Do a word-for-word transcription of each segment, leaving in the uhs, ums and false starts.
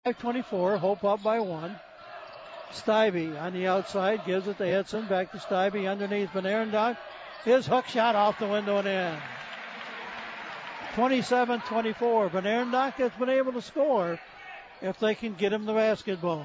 twenty-four, Hope up by one. Stibbe on the outside, gives it to Edson, back to Stibbe underneath Van Arendonk. His hook shot off the window and in. twenty-seven twenty-four. Van Arendonk has been able to score if they can get him the basketball.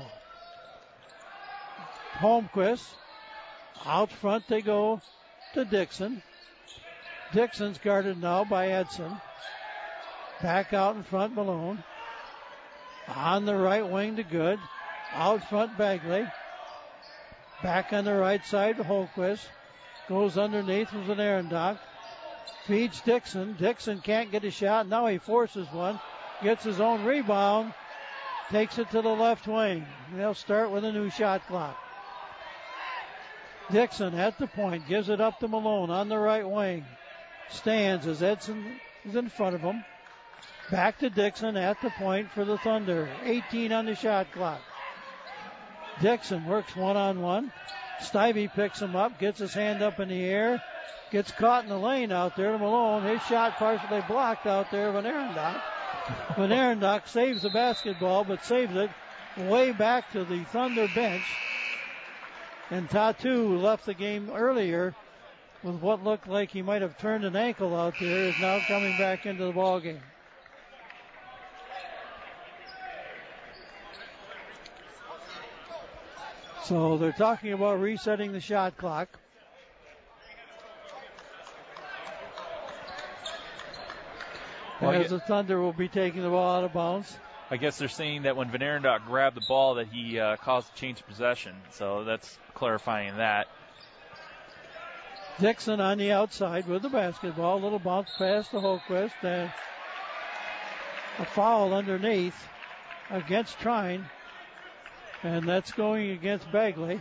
Holmquist, out front they go to Dixon. Dixon's guarded now by Edson. Back out in front, Malone. On the right wing to Good. Out front, Bagley. Back on the right side to Holmquist. Goes underneath with an Arendonk. Feeds Dixon. Dixon can't get a shot. Now he forces one. Gets his own rebound. Takes it to the left wing. They'll start with a new shot clock. Dixon at the point. Gives it up to Malone on the right wing. Stands as Edson is in front of him. Back to Dixon at the point for the Thunder. eighteen on the shot clock. Dixon works one-on-one. Stibbe picks him up, gets his hand up in the air, gets caught in the lane out there to Malone. His shot partially blocked out there. Van Arendonk. Van Arendonk saves the basketball, but saves it way back to the Thunder bench. And Tatu left the game earlier with what looked like he might have turned an ankle out there, is now coming back into the ball game. So they're talking about resetting the shot clock. Well, as the Thunder will be taking the ball out of bounds. I guess they're saying that when Van Arendonk grabbed the ball that he uh, caused a change of possession. So that's clarifying that. Dixon on the outside with the basketball. Little bounce pass to Holmquist. And a foul underneath against Trine. And that's going against Bagley.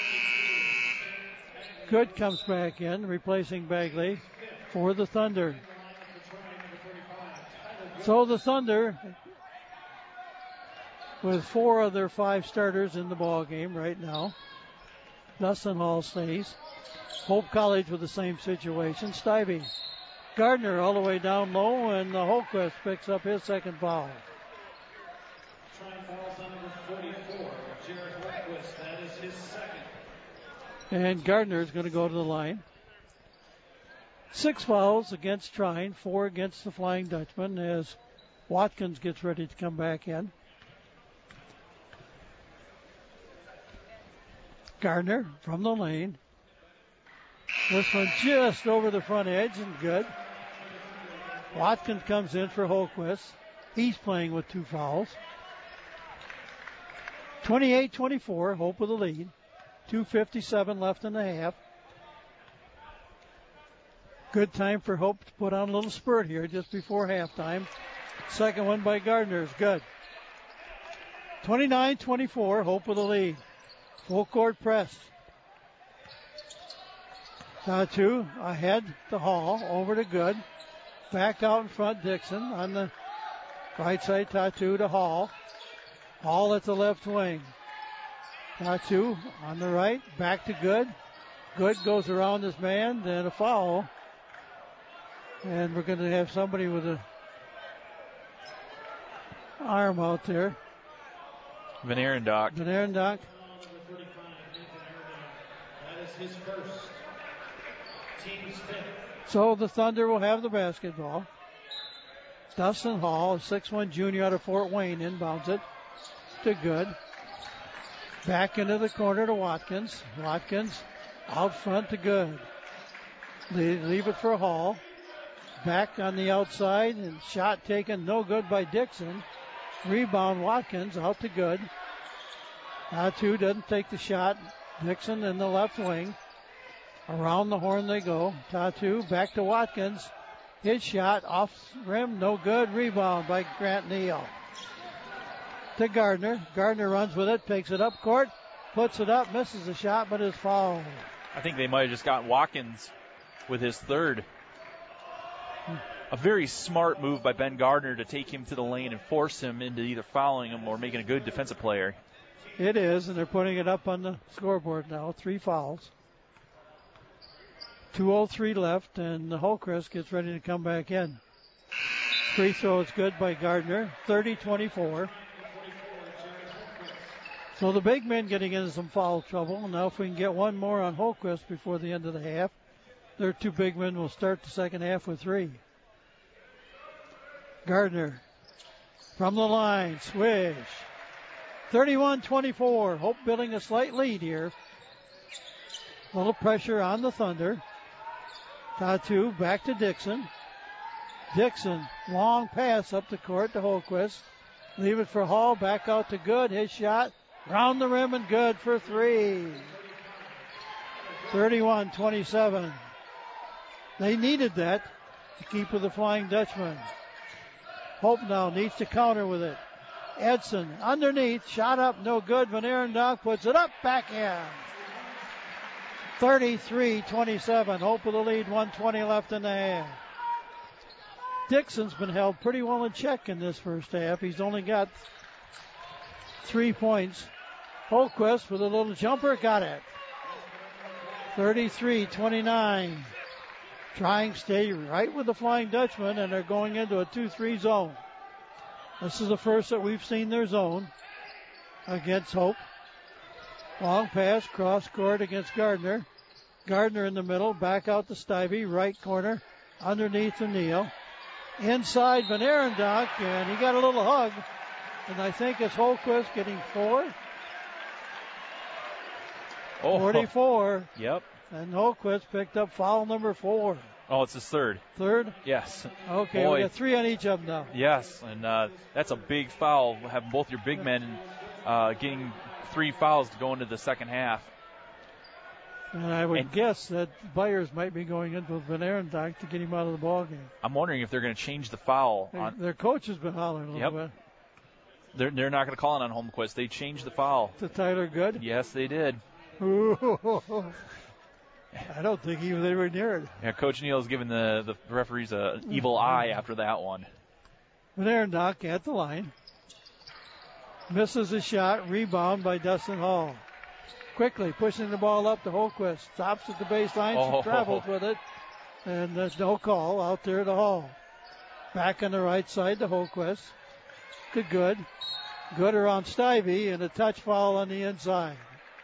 Good comes back in, replacing Bagley for the Thunder. So the Thunder, with four of their five starters in the ball game right now. Dustin Hall stays. Hope College with the same situation. Stibbe. Gardner all the way down low, and the Holmquist picks up his second foul. And Gardner is going to go to the line. Six fouls against Trine, four against the Flying Dutchman as Watkins gets ready to come back in. Gardner from the lane. This one just over the front edge and good. Watkins comes in for Holmquist. He's playing with two fouls. twenty-eight twenty-four, Hope with the lead. two fifty-seven left in the half. Good time for Hope to put on a little spurt here just before halftime. Second one by Gardner is good. twenty-nine twenty-four, Hope with the lead. Full court press. Tatu ahead to Hall, over to Good. Back out in front, Dixon on the right side, Tatu to Hall. Hall at the left wing. Tatu on the right, back to Good. Good goes around this man, then a foul. And we're going to have somebody with a arm out there. Van Arendonk. Van Arendonk. That is his first. Team's fifth. So the Thunder will have the basketball. Dustin Hall, a six one junior out of Fort Wayne, inbounds it to Good. Back into the corner to Watkins. Watkins out front to Good. They leave it for Hall. Back on the outside and shot taken no good by Dixon. Rebound Watkins out to Good. Tatu doesn't take the shot. Dixon in the left wing. Around the horn they go. Tatu back to Watkins. His shot off rim, no good. Rebound by Grant Neal. To Gardner. Gardner runs with it, picks it up court, puts it up, misses the shot, but is fouled. I think they might have just got Watkins with his third. A very smart move by Ben Gardner to take him to the lane and force him into either fouling him or making a good defensive player. It is, and they're putting it up on the scoreboard now. Three fouls. two oh three left, and the Holmquist gets ready to come back in. Free throw is good by Gardner. thirty twenty-four. So the big men getting into some foul trouble. Now if we can get one more on Holquist before the end of the half, their two big men will start the second half with three. Gardner from the line, swish. thirty-one twenty-four. Hope building a slight lead here. A little pressure on the Thunder. Tatu back to Dixon. Dixon, long pass up the court to Holquist. Leave it for Hall, back out to Good. His shot, round the rim and good for three. thirty-one twenty-seven. They needed that to keep with the Flying Dutchman. Hope now needs to counter with it. Edson underneath, shot up, no good. Van Arendonk puts it up, back in. thirty-three twenty-seven. Hope with the lead, one twenty left in the half. Dixon's been held pretty well in check in this first half. He's only got three points. Holquist with a little jumper, got it. thirty-three twenty-nine. Trying to stay right with the Flying Dutchman, and they're going into a two three zone. This is the first that we've seen their zone against Hope. Long pass, cross court against Gardner. Gardner in the middle, back out to Stivey, right corner, underneath O'Neal. Inside Van Arendonk, and he got a little hug. And I think it's Holquist getting four. Oh, forty-four. Yep. And Holquist picked up foul number four. Oh, it's his third. Third? Yes. Okay, Boy. we got three on each of them now. Yes, and uh, that's a big foul, having both your big men uh, getting three fouls to go into the second half. And I would and guess that Byers might be going into with Van Arendonk to get him out of the ball game. I'm wondering if they're going to change the foul. Their, on, their coach has been hollering a little yep. bit. They're, they're not going to call it on Holmquist. They changed the foul. To Tyler Good? Yes, they did. Ooh. I don't think even they were near it. Yeah, Coach Neal's giving the, the referees an evil eye after that one. Van Arendonk at the line. Misses a shot. Rebound by Dustin Hall. Quickly pushing the ball up to Holquist. Stops at the baseline. Oh. She travels with it. And there's no call out there to Hall. Back on the right side to Holquist. To Good. Good around Stivey, and a touch foul on the inside.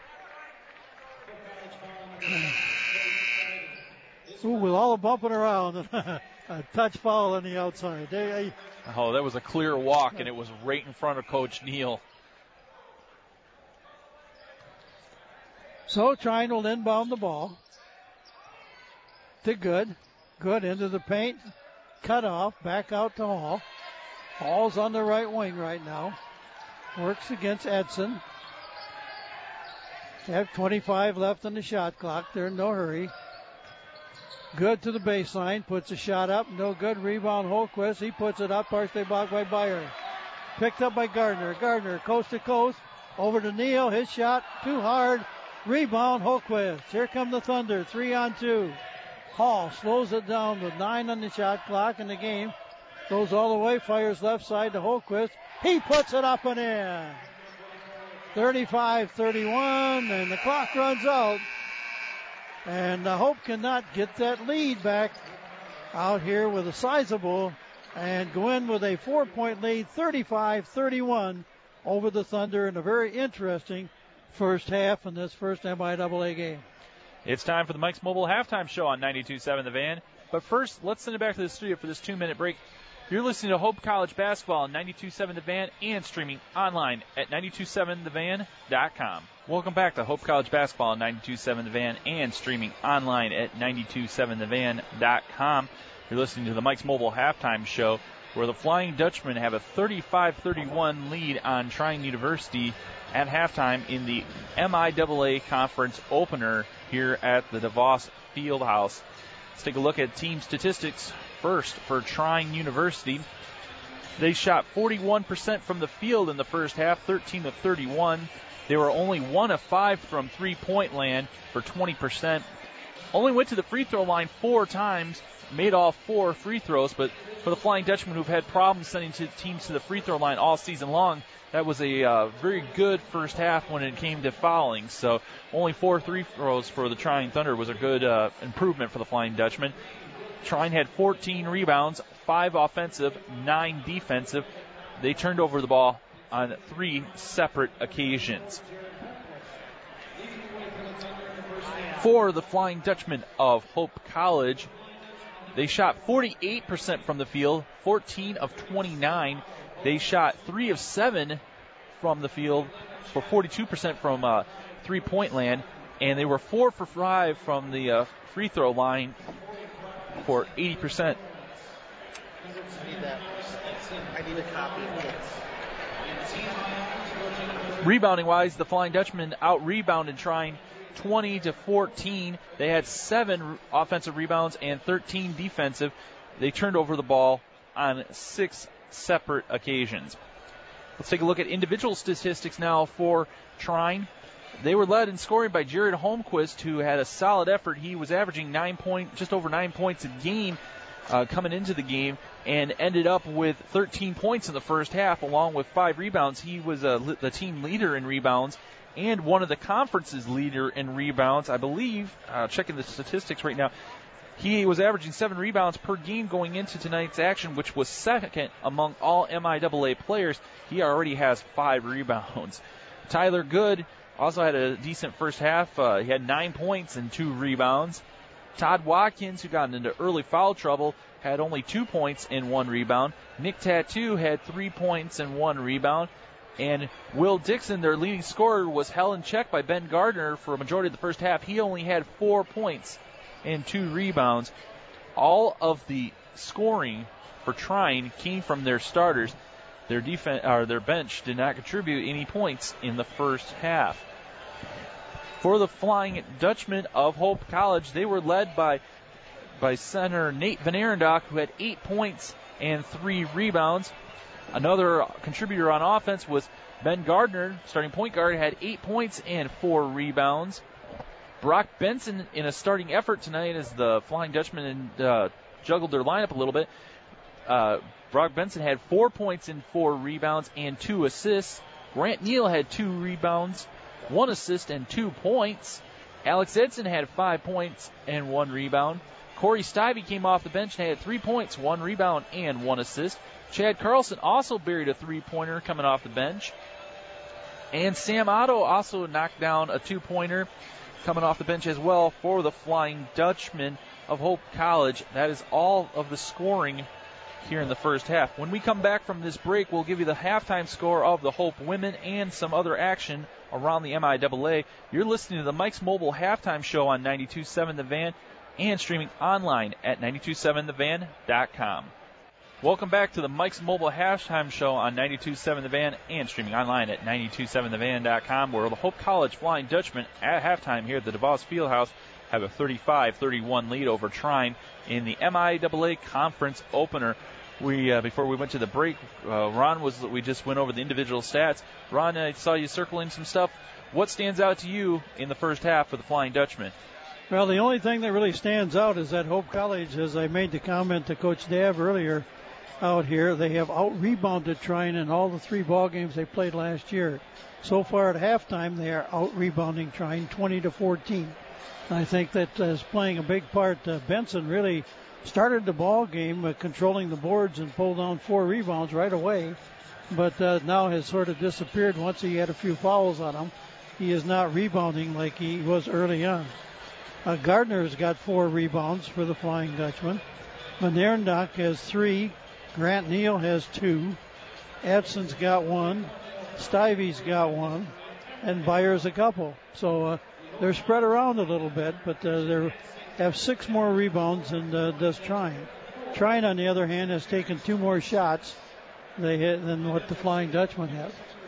Ooh, with all the bumping around, a touch foul on the outside. They, oh, that was a clear walk, and it was right in front of Coach Neal. So Trine will inbound the ball to Good. Good into the paint. Cut off. Back out to Hall. Hall's on the right wing right now. Works against Edson. They have twenty-five left on the shot clock. They're in no hurry. Good to the baseline. Puts a shot up. No good. Rebound Holquist. He puts it up. Partially blocked by Byers. Picked up by Gardner. Gardner coast to coast. Over to Neal. His shot too hard. Rebound Holquist. Here come the Thunder. Three on two. Hall slows it down with nine on the shot clock in the game. Goes all the way. Fires left side to Holquist. He puts it up and in. thirty-five thirty-one, and the clock runs out. And uh, Hope cannot get that lead back out here with a sizable and go in with a four-point lead, thirty-five thirty-one over the Thunder in a very interesting first half in this first M I A A game. It's time for the Mike's Mobile Halftime Show on ninety-two point seven The Van. But first, let's send it back to the studio for this two-minute break. You're listening to Hope College Basketball on ninety-two point seven The Van and streaming online at ninety-two seven the van dot com. Welcome back to Hope College Basketball on ninety-two point seven The Van and streaming online at ninety-two seven the van dot com. You're listening to the Mike's Mobile Halftime Show, where the Flying Dutchmen have a thirty-five thirty-one lead on Trine University at halftime in the M I A A Conference opener here at the DeVos Fieldhouse. Let's take a look at team statistics first for Trine University. They shot forty-one percent from the field in the first half, thirteen of thirty-one. They were only one of five from three-point land for twenty percent. Only went to the free throw line four times, made all four free throws, but for the Flying Dutchmen who've had problems sending to teams to the free throw line all season long, that was a uh, very good first half when it came to fouling. So only four free throws for the Trine Thunder was a good uh, improvement for the Flying Dutchmen. Trine had fourteen rebounds, five offensive, nine defensive. They turned over the ball on three separate occasions. For the Flying Dutchman of Hope College, they shot forty-eight percent from the field, fourteen of twenty-nine. They shot three of seven from the field for forty-two percent from uh, three-point land, and they were four for five from the uh, free throw line for eighty percent. I need that. I need a copy of this. Rebounding-wise, the Flying Dutchman out-rebounded Trine twenty to fourteen. They had seven offensive rebounds and thirteen defensive. They turned over the ball on six separate occasions. Let's take a look at individual statistics now for Trine. They were led in scoring by Jared Holmquist, who had a solid effort. He was averaging nine point, just over nine points a game uh, coming into the game, and ended up with thirteen points in the first half, along with five rebounds. He was uh, the team leader in rebounds and one of the conference's leader in rebounds, I believe. Uh, checking the statistics right now. He was averaging seven rebounds per game going into tonight's action, which was second among all M I A A players. He already has five rebounds. Tyler Good also had a decent first half. Uh, he had nine points and two rebounds. Todd Watkins, who got into early foul trouble, had only two points and one rebound. Nick Tattoo had three points and one rebound. And Will Dixon, their leading scorer, was held in check by Ben Gardner for a majority of the first half. He only had four points and two rebounds. All of the scoring for Trine came from their starters. Their defense, or their bench did not contribute any points in the first half. For the Flying Dutchman of Hope College, they were led by by center Nate Van Arendonk, who had eight points and three rebounds. Another contributor on offense was Ben Gardner, starting point guard, had eight points and four rebounds. Brock Benson, in a starting effort tonight as the Flying Dutchman uh, juggled their lineup a little bit. Uh, Brock Benson had four points and four rebounds and two assists. Grant Neal had two rebounds, one assist, and two points. Alex Edson had five points and one rebound. Corey Stivey came off the bench and had three points, one rebound, and one assist. Chad Carlson also buried a three-pointer coming off the bench. And Sam Otto also knocked down a two-pointer coming off the bench as well for the Flying Dutchman of Hope College. That is all of the scoring here in the first half. When we come back from this break, we'll give you the halftime score of the Hope women and some other action around the M I A A. You're listening to the Mike's Mobile Halftime Show on ninety-two point seven The Van and streaming online at ninety-two point seven the van dot com. Welcome back to the Mike's Mobile Halftime Show on ninety-two point seven The Van and streaming online at ninety-two point seven the van dot com, where the Hope College Flying Dutchman at halftime here at the DeVos Fieldhouse have a thirty-five thirty-one lead over Trine in the M I A A Conference Opener. We uh, before we went to the break, uh, Ron was we just went over the individual stats. Ron, I saw you circling some stuff. What stands out to you in the first half for the Flying Dutchman? Well, the only thing that really stands out is that Hope College, as I made the comment to Coach Dabb earlier out here, they have out-rebounded Trine in all the three ball games they played last year. So far at halftime, they are out-rebounding Trine twenty to fourteen. And I think that is playing a big part. Uh, Benson really started the ball game uh, controlling the boards and pulled down four rebounds right away, but uh, now has sort of disappeared once he had a few fouls on him. He is not rebounding like he was early on. Uh, Gardner's got four rebounds for the Flying Dutchman. Van Arendonk has three. Grant Neal has two. Edson's got one. Stivey's got one. And Byers a couple. So uh, they're spread around a little bit, but uh, they have six more rebounds than uh, does Trine. Trine, on the other hand, has taken two more shots they hit than what the Flying Dutchman have.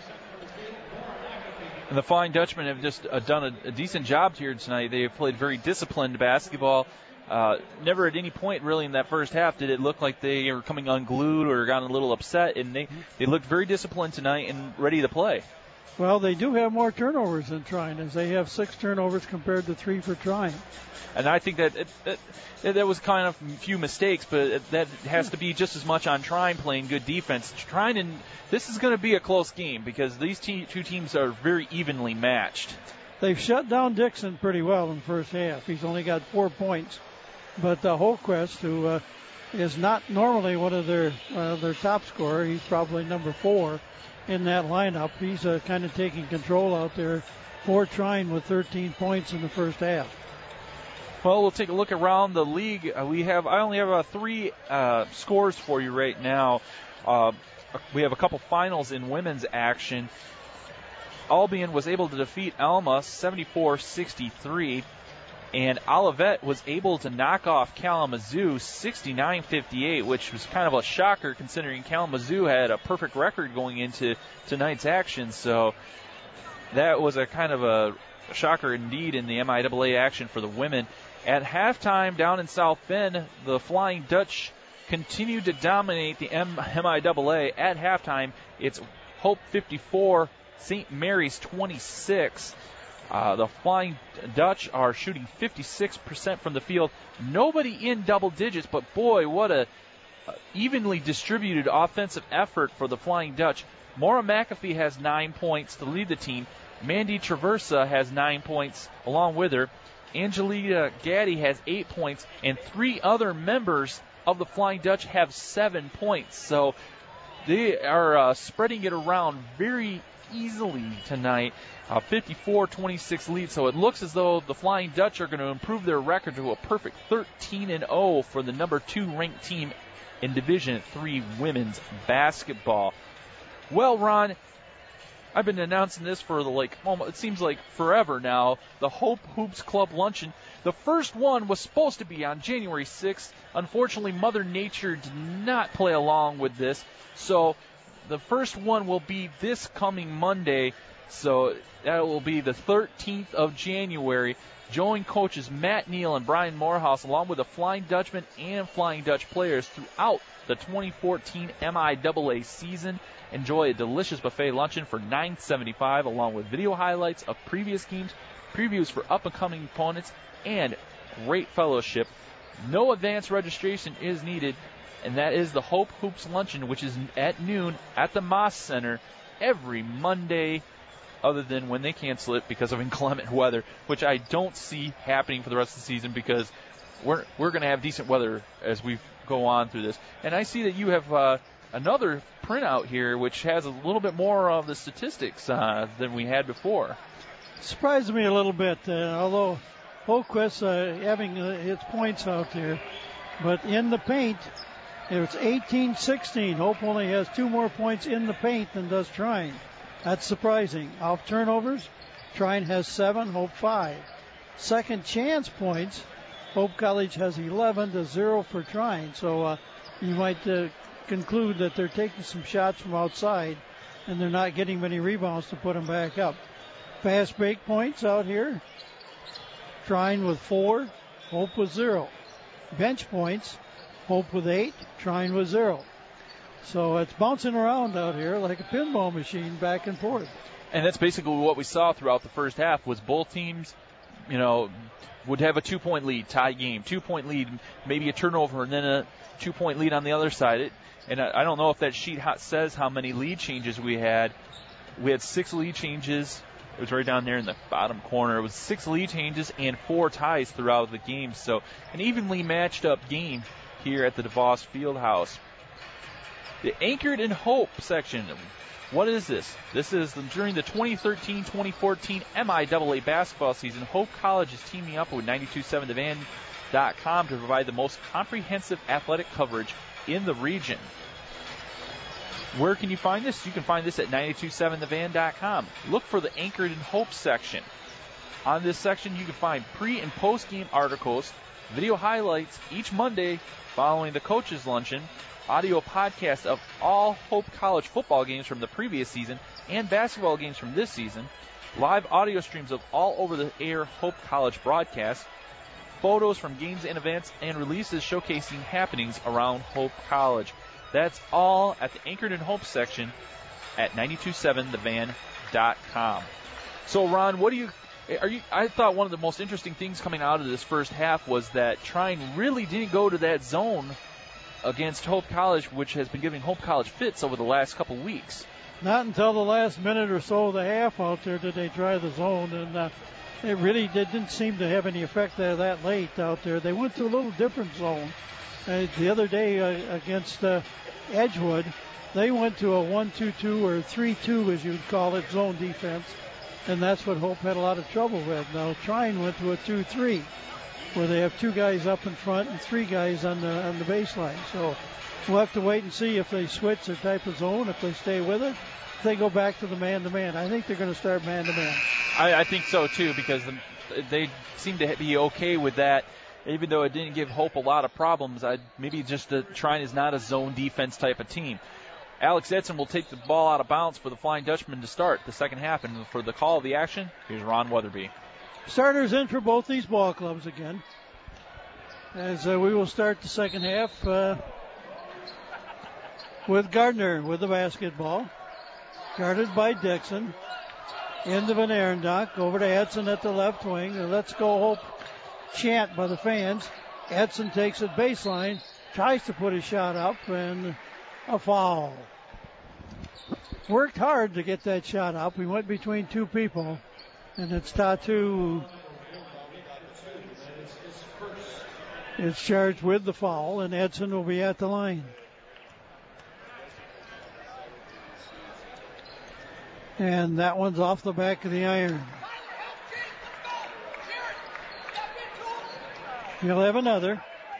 And the Flying Dutchmen have just uh, done a, a decent job here tonight. They have played very disciplined basketball. Uh, never at any point really in that first half did it look like they were coming unglued or gotten a little upset, and they, they looked very disciplined tonight and ready to play. Well, they do have more turnovers than Trine, as they have six turnovers compared to three for Trine. And I think that it, it, that was kind of a few mistakes, but it, that has to be just as much on Trine playing good defense. Trine, and this is going to be a close game because these te- two teams are very evenly matched. They've shut down Dixon pretty well in the first half. He's only got four points. But uh, Holquist, who uh, is not normally one of their uh, their top scorer, he's probably number four, in that lineup. He's uh, kind of taking control out there for Trine with thirteen points in the first half. Well, we'll take a look around the league. Uh, we have I only have uh, three uh, scores for you right now. Uh, we have a couple finals in women's action. Albion was able to defeat Alma seventy-four sixty-three, and Olivet was able to knock off Kalamazoo sixty-nine fifty-eight, which was kind of a shocker considering Kalamazoo had a perfect record going into tonight's action. So that was a kind of a shocker indeed in the M I A A action for the women. At halftime down in South Bend, the Flying Dutch continued to dominate the M- MIAA. At halftime, it's Hope fifty-four, Saint Mary's twenty-six. Uh, the Flying Dutch are shooting fifty-six percent from the field. Nobody in double digits, but boy, what a uh, evenly distributed offensive effort for the Flying Dutch. Maura McAfee has nine points to lead the team. Mandy Traversa has nine points along with her. Angelina Gaddy has eight points, and three other members of the Flying Dutch have seven points. So they are uh, spreading it around very easily tonight. Uh, fifty-four twenty-six lead, so it looks as though the Flying Dutch are going to improve their record to a perfect thirteen and oh for the number two ranked team in Division three women's basketball. Well, Ron, I've been announcing this for the like, almost, it seems like forever now. The Hope Hoops Club Luncheon. The first one was supposed to be on January sixth. Unfortunately, Mother Nature did not play along with this. So the first one will be this coming Monday. So that will be the thirteenth of January. Join coaches Matt Neal and Brian Morehouse along with the Flying Dutchman and Flying Dutch players throughout the twenty fourteen M I A A season. Enjoy a delicious buffet luncheon for nine dollars and seventy-five cents along with video highlights of previous games, previews for up-and-coming opponents, and great fellowship. No advance registration is needed, and that is the Hope Hoops Luncheon, which is at noon at the Moss Center every Monday, other than when they cancel it because of inclement weather, which I don't see happening for the rest of the season because we're we're going to have decent weather as we go on through this. And I see that you have uh, another printout here which has a little bit more of the statistics uh, than we had before. Surprised me a little bit, uh, although Holquist uh, having uh, his points out there, but in the paint, it's eighteen sixteen. Hope only has two more points in the paint than does Trine. That's surprising. Off turnovers, Trine has seven, Hope five. Second chance points, Hope College has eleven to zero for Trine. So uh, you might uh, conclude that they're taking some shots from outside and they're not getting many rebounds to put them back up. Fast break points out here. Trine with four, Hope with zero. Bench points, Hope with eight, Trine with zero. So it's bouncing around out here like a pinball machine back and forth. And that's basically what we saw throughout the first half was both teams, you know, would have a two-point lead, tie game, two-point lead, maybe a turnover, and then a two-point lead on the other side. It, and I, I don't know if that sheet says how many lead changes we had. We had six lead changes. It was right down there in the bottom corner. It was six lead changes and four ties throughout the game. So an evenly matched up game here at the DeVos Fieldhouse. The Anchored in Hope section. What is this? This is the, during the twenty thirteen twenty fourteen M I A A basketball season. Hope College is teaming up with ninety-two point seven the van dot com to provide the most comprehensive athletic coverage in the region. Where can you find this? You can find this at ninety-two point seven the van dot com. Look for the Anchored in Hope section. On this section, you can find pre- and post-game articles, video highlights each Monday following the coaches' luncheon, audio podcast of all Hope College football games from the previous season and basketball games from this season, live audio streams of all over-the-air Hope College broadcasts, photos from games and events, and releases showcasing happenings around Hope College. That's all at the Anchored in Hope section at ninety-two point seven the van dot com. So, Ron, what do you... Are you? I thought one of the most interesting things coming out of this first half was that Trine really didn't go to that zone against Hope College, which has been giving Hope College fits over the last couple weeks. Not until the last minute or so of the half out there did they try the zone, and uh, it really didn't seem to have any effect there that late out there. They went to a little different zone. Uh, the other day uh, against uh, Edgewood, they went to a one two two or three two, as you'd call it, zone defense. And that's what Hope had a lot of trouble with. Now, Trine went to a two three, where they have two guys up in front and three guys on the on the baseline. So we'll have to wait and see if they switch their type of zone, if they stay with it, if they go back to the man-to-man. I think they're going to start man-to-man. I, I think so, too, because the, they seem to be okay with that. Even though it didn't give Hope a lot of problems, I'd, maybe just the Trine is not a zone defense type of team. Alex Edson will take the ball out of bounds for the Flying Dutchman to start the second half. And for the call of the action, here's Ron Weatherby. Starters in for both these ball clubs again. As uh, we will start the second half uh, with Gardner with the basketball. Guarded by Dixon. Into Van Arendonk. Over to Edson at the left wing. A Let's Go Hope chant by the fans. Edson takes it baseline. Tries to put his shot up, and a foul. Worked hard to get that shot up. We went between two people, and it's Tatu is charged with the foul, and Edson will be at the line. And that one's off the back of the iron. He'll have another.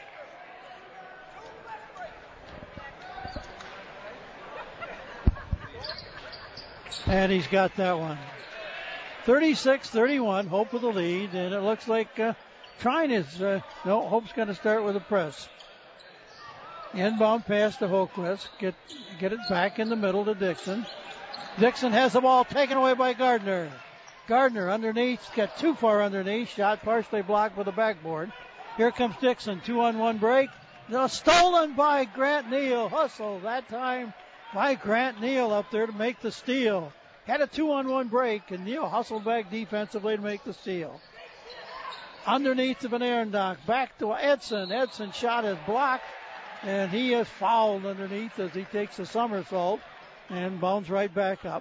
And he's got that one. thirty-six thirty-one, Hope with the lead, and it looks like uh, Trine is, uh, no, Hope's going to start with a press. Inbound pass to Holquist, get, get it back in the middle to Dixon. Dixon has the ball taken away by Gardner. Gardner underneath, got too far underneath, shot partially blocked with a backboard. Here comes Dixon, two on one break. No, stolen by Grant Neal. Hustle that time by Grant Neal up there to make the steal. Had a two-on-one break, and Neal hustled back defensively to make the steal. Underneath to Van Arendonk, back to Edson. Edson shot is blocked, and he is fouled underneath as he takes a somersault and bounds right back up.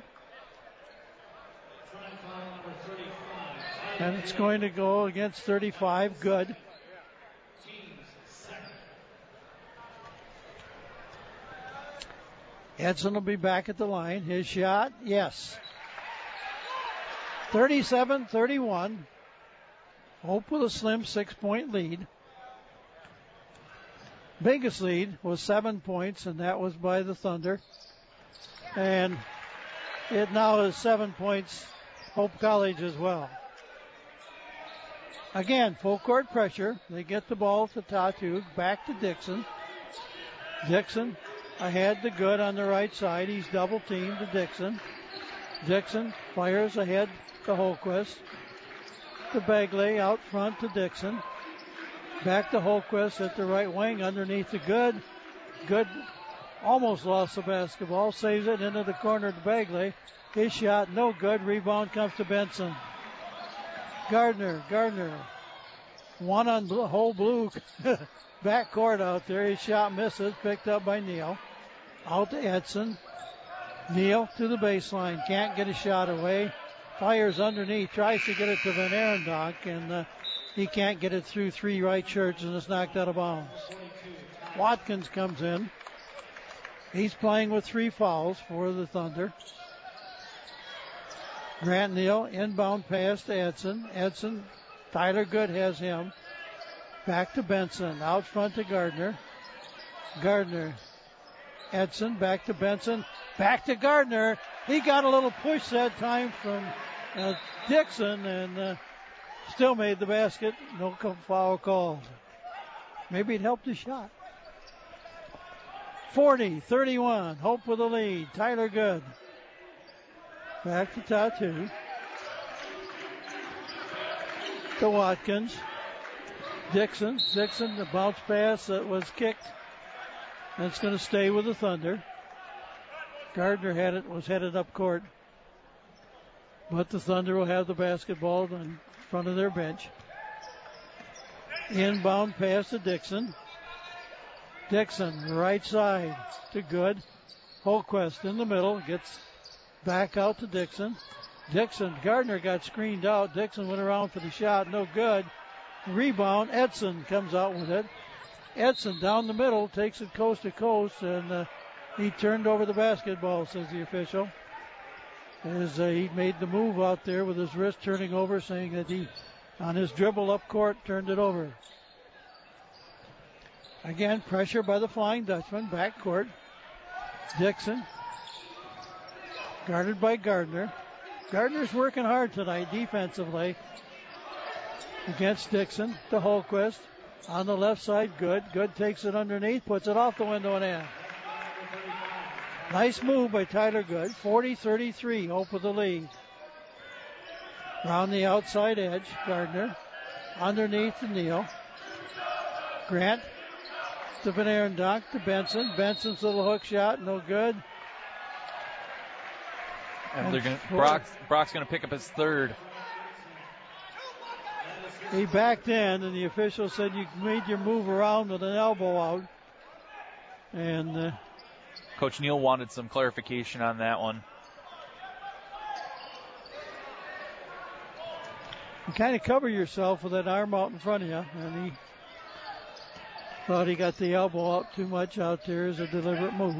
And it's going to go against thirty-five. Good. Edson will be back at the line. His shot, yes. thirty-seven thirty-one. Hope with a slim six-point lead. Biggest lead was seven points, and that was by the Thunder. And it now is seven points, Hope College as well. Again, full court pressure. They get the ball to Tatu, back to Dixon. Dixon ahead to Good on the right side. He's double teamed to Dixon. Dixon fires ahead to Holquist. To Bagley out front to Dixon. Back to Holquist at the right wing underneath the Good. Good almost lost the basketball. Saves it into the corner to Bagley. His shot no good. Rebound comes to Benson. Gardner. Gardner. One on the whole blue. Back court out there. His shot misses. Picked up by Neal. Out to Edson. Neal to the baseline. Can't get a shot away. Fires underneath. Tries to get it to Van Arendonk. And uh, he can't get it through three right shirts, and it's knocked out of bounds. Watkins comes in. He's playing with three fouls for the Thunder. Grant Neal inbound pass to Edson. Edson. Tyler Good has him. Back to Benson. Out front to Gardner. Gardner. Edson. Back to Benson. Back to Gardner. He got a little push that time from uh, Dixon and uh, still made the basket. No foul called. Maybe it helped his shot. forty thirty-one. Hope with the lead. Tyler Good. Back to Tatu. To Watkins. Dixon. Dixon, the bounce pass that was kicked. And it's going to stay with the Thunder. Gardner had it, was headed up court. But the Thunder will have the basketball in front of their bench. Inbound pass to Dixon. Dixon, right side to Good. Holquist in the middle, gets back out to Dixon. Dixon, Gardner got screened out. Dixon went around for the shot, no good. Rebound, Edson comes out with it. Edson down the middle, takes it coast to coast, and uh, He turned over the basketball, says the official. As uh, he made the move out there with his wrist turning over, saying that he, on his dribble up court, turned it over. Again, pressure by the Flying Dutchman, back court. Dixon, guarded by Gardner. Gardner's working hard tonight defensively against Dixon to Holquist. On the left side, Good. Good takes it underneath, puts it off the window and in. Nice move by Tyler Good. forty thirty-three, Hope with the lead. Around the outside edge, Gardner. Underneath to Neal. Grant to Van Arendonk to Benson. Benson's little hook shot, no good. And they're gonna, Brock's, Brock's going to pick up his third. He backed in, and the official said you made your move around with an elbow out. And uh, Coach Neal wanted some clarification on that one. You kind of cover yourself with that arm out in front of you, and he thought he got the elbow out too much out there as a deliberate move.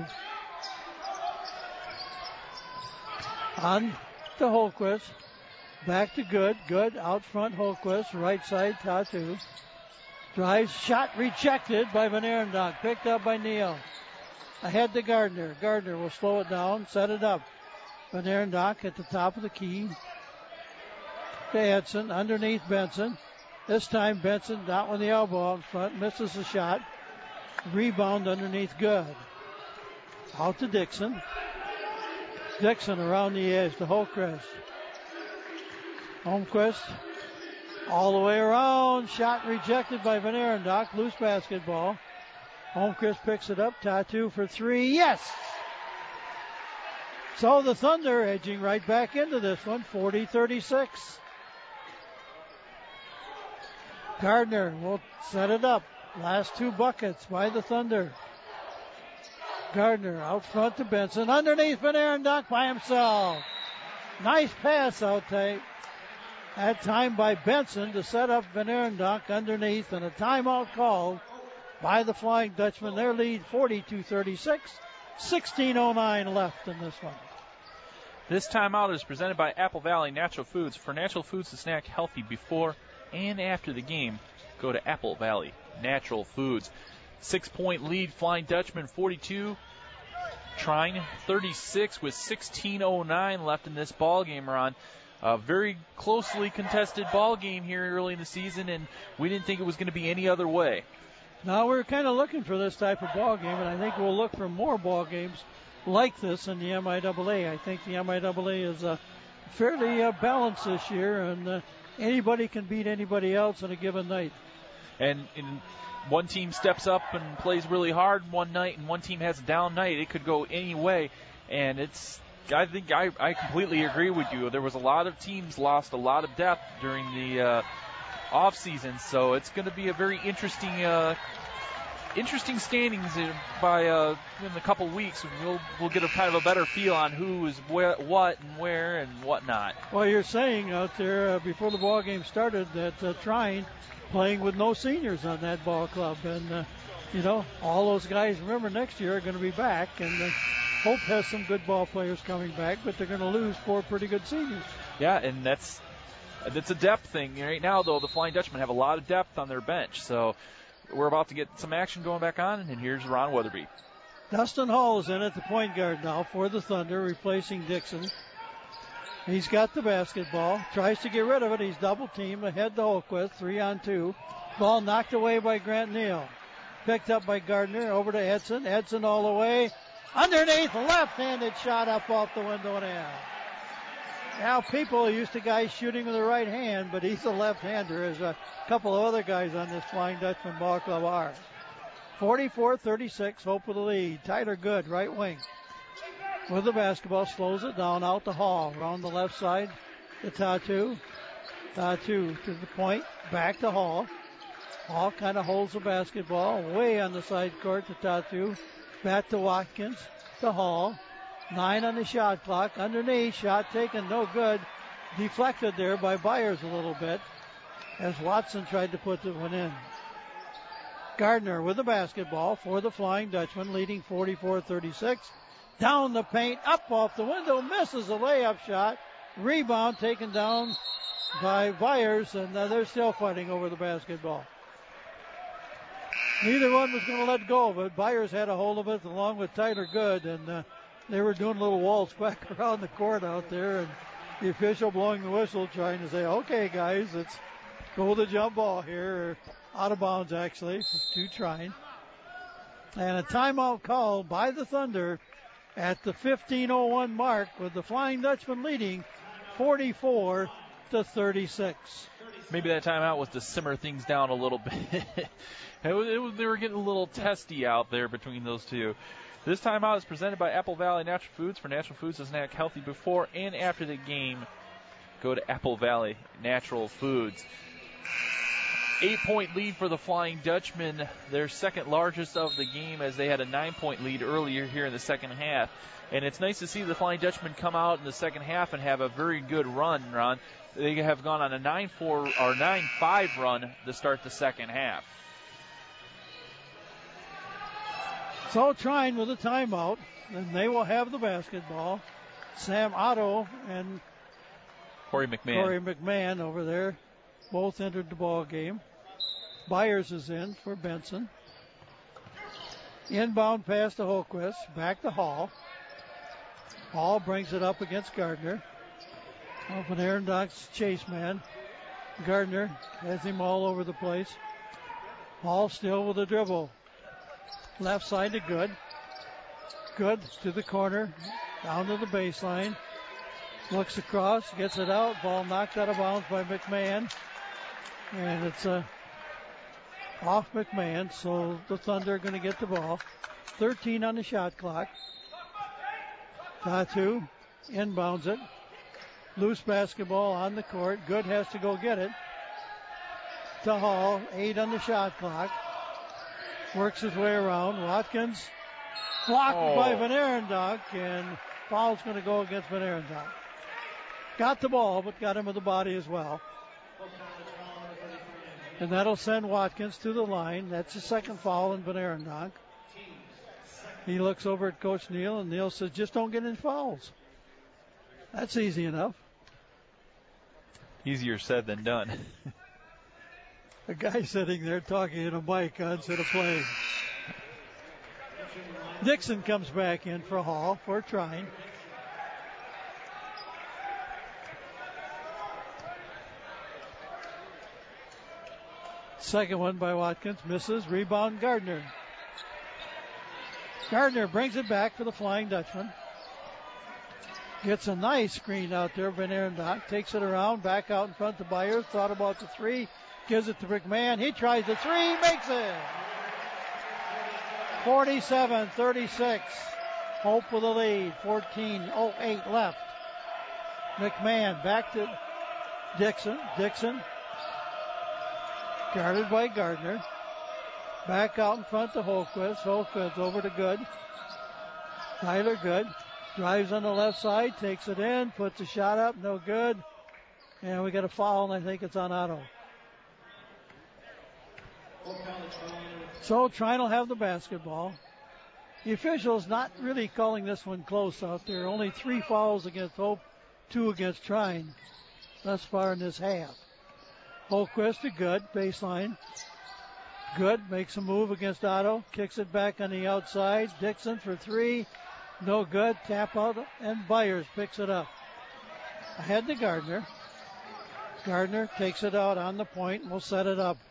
On to Holquist. Back to Good. Good out front, Holquist. Right side, Tatu. Drives, shot rejected by Van Arendonk. Picked up by Neal. Ahead to Gardner. Gardner will slow it down, set it up. Van Arendonk at the top of the key. To Edson, underneath Benson. This time Benson not with the elbow out front, misses the shot. Rebound underneath Good. Out to Dixon. Dixon around the edge to Holquist. Holmquist all the way around. Shot rejected by Van Arendonk. Loose basketball. Holmquist picks it up. Tatu for three. Yes! So the Thunder edging right back into this one. forty thirty-six. Gardner will set it up. Last two buckets by the Thunder. Gardner out front to Benson. Underneath Van Arendonk by himself. Nice pass out there. That time by Benson to set up Van Arendonk underneath, and a timeout called by the Flying Dutchman. Their lead forty-two thirty-six. sixteen oh nine left in this one. This timeout is presented by Apple Valley Natural Foods. For natural foods to snack healthy before and after the game, go to Apple Valley Natural Foods. Six-point lead, Flying Dutchman forty-two. Trine thirty-six with sixteen oh nine left in this ball game, Ron. A very closely contested ball game here early in the season, and we didn't think it was going to be any other way. Now we're kind of looking for this type of ball game, and I think we'll look for more ball games like this in the M I A A. I think the M I A A is uh, fairly uh, balanced this year, and uh, anybody can beat anybody else on a given night. And in one team steps up and plays really hard one night, and one team has a down night. It could go any way, and it's. I think I, I completely agree with you. There was a lot of teams lost a lot of depth during the uh, off season, so it's going to be a very interesting, uh, interesting standings in, by uh, in a couple weeks. We'll we'll get a kind of a better feel on who is where, what and where and whatnot. Well, you're saying out there uh, before the ball game started that uh, Trine playing with no seniors on that ball club, and uh, you know all those guys. Remember, next year are going to be back, and. Uh, Hope has some good ball players coming back, but they're going to lose four pretty good seniors. Yeah, and that's that's a depth thing. Right now, though, the Flying Dutchmen have a lot of depth on their bench, so we're about to get some action going back on, and here's Ron Weatherby. Dustin Hall is in at the point guard now for the Thunder, replacing Dixon. He's got the basketball, tries to get rid of it. He's double-teamed ahead to Holquist, three on two. Ball knocked away by Grant Neal. Picked up by Gardner, over to Edson. Edson all the way. Underneath, left-handed shot up off the window and in. Now, people are used to guys shooting with the right hand, but he's a left-hander, as a couple of other guys on this Flying Dutchman ball club are. forty-four thirty-six, Hope with the lead. Tyler Good, right wing. With the basketball, slows it down out to Hall. Around the left side to Tatu. Tatu to the point, back to Hall. Hall kind of holds the basketball way on the side court to Tatu. Back to Watkins, to Hall. Nine on the shot clock. Underneath, shot taken, no good. Deflected there by Byers a little bit as Watson tried to put the one in. Gardner with the basketball for the Flying Dutchman, leading forty-four thirty-six. Down the paint, up off the window, misses a layup shot. Rebound taken down by Byers, and uh, they're still fighting over the basketball. Neither one was going to let go of it. Byers had a hold of it along with Tyler Good, and uh, they were doing a little wall squack around the court out there, and the official blowing the whistle trying to say, okay, guys, let's go with the jump ball here. Out of bounds, actually, to Trine. And a timeout called by the Thunder at the fifteen oh one mark, with the Flying Dutchman leading forty-four to thirty-six. Maybe that timeout was to simmer things down a little bit. it was, it was, they were getting a little testy out there between those two. This timeout is presented by Apple Valley Natural Foods. For natural foods to snack healthy before and after the game, go to Apple Valley Natural Foods. Eight-point lead for the Flying Dutchman, their second largest of the game, as they had a nine-point lead earlier here in the second half. And it's nice to see the Flying Dutchman come out in the second half and have a very good run, Ron. They have gone on a nine four or nine five run to start the second half. So Trine with a timeout, and they will have the basketball. Sam Otto and Corey McMahon. Corey McMahon over there both entered the ball game. Byers is in for Benson. Inbound pass to Holquist. Back to Hall. Hall brings it up against Gardner. Off an Aaron Dock's chase man. Gardner has him all over the place. Hall still with a dribble. Left side to Good. Good to the corner. Down to the baseline. Looks across. Gets it out. Ball knocked out of bounds by McMahon. And it's uh, off McMahon. So the Thunder are going to get the ball. thirteen on the shot clock. Tatu inbounds it. Loose basketball on the court. Good has to go get it. To Hall. Eight on the shot clock. Works his way around. Watkins blocked oh. by Van Arendonk, and foul's going to go against Van Arendonk. Got the ball, but got him with the body as well. And that'll send Watkins to the line. That's the second foul on Van Arendonk. He looks over at Coach Neal, and Neal says, just don't get any fouls. That's easy enough. Easier said than done. A guy sitting there talking in a mic instead of playing. Dixon comes back in for Hall for Trine. Second one by Watkins. Misses. Rebound Gardner. Gardner brings it back for the Flying Dutchman. Gets a nice screen out there. Van Arendonk takes it around. Back out in front to Byers. Thought about the three. Gives it to McMahon. He tries the three. Makes it. forty-seven thirty-six. Hope with a lead. fourteen oh eight left. McMahon back to Dixon. Dixon guarded by Gardner. Back out in front to Holquist. Holquist over to Good. Tyler Good drives on the left side. Takes it in. Puts a shot up. No good. And we got a foul, and I think it's on Otto. So Trine will have the basketball. The officials not really calling this one close out there. Only three fouls against Hope, two against Trine thus far in this half. Holquist to Good, baseline. Good makes a move against Otto. Kicks it back on the outside. Dixon for three. No good. Tap out, and Byers picks it up. Ahead to Gardner. Gardner takes it out on the point and will set it up.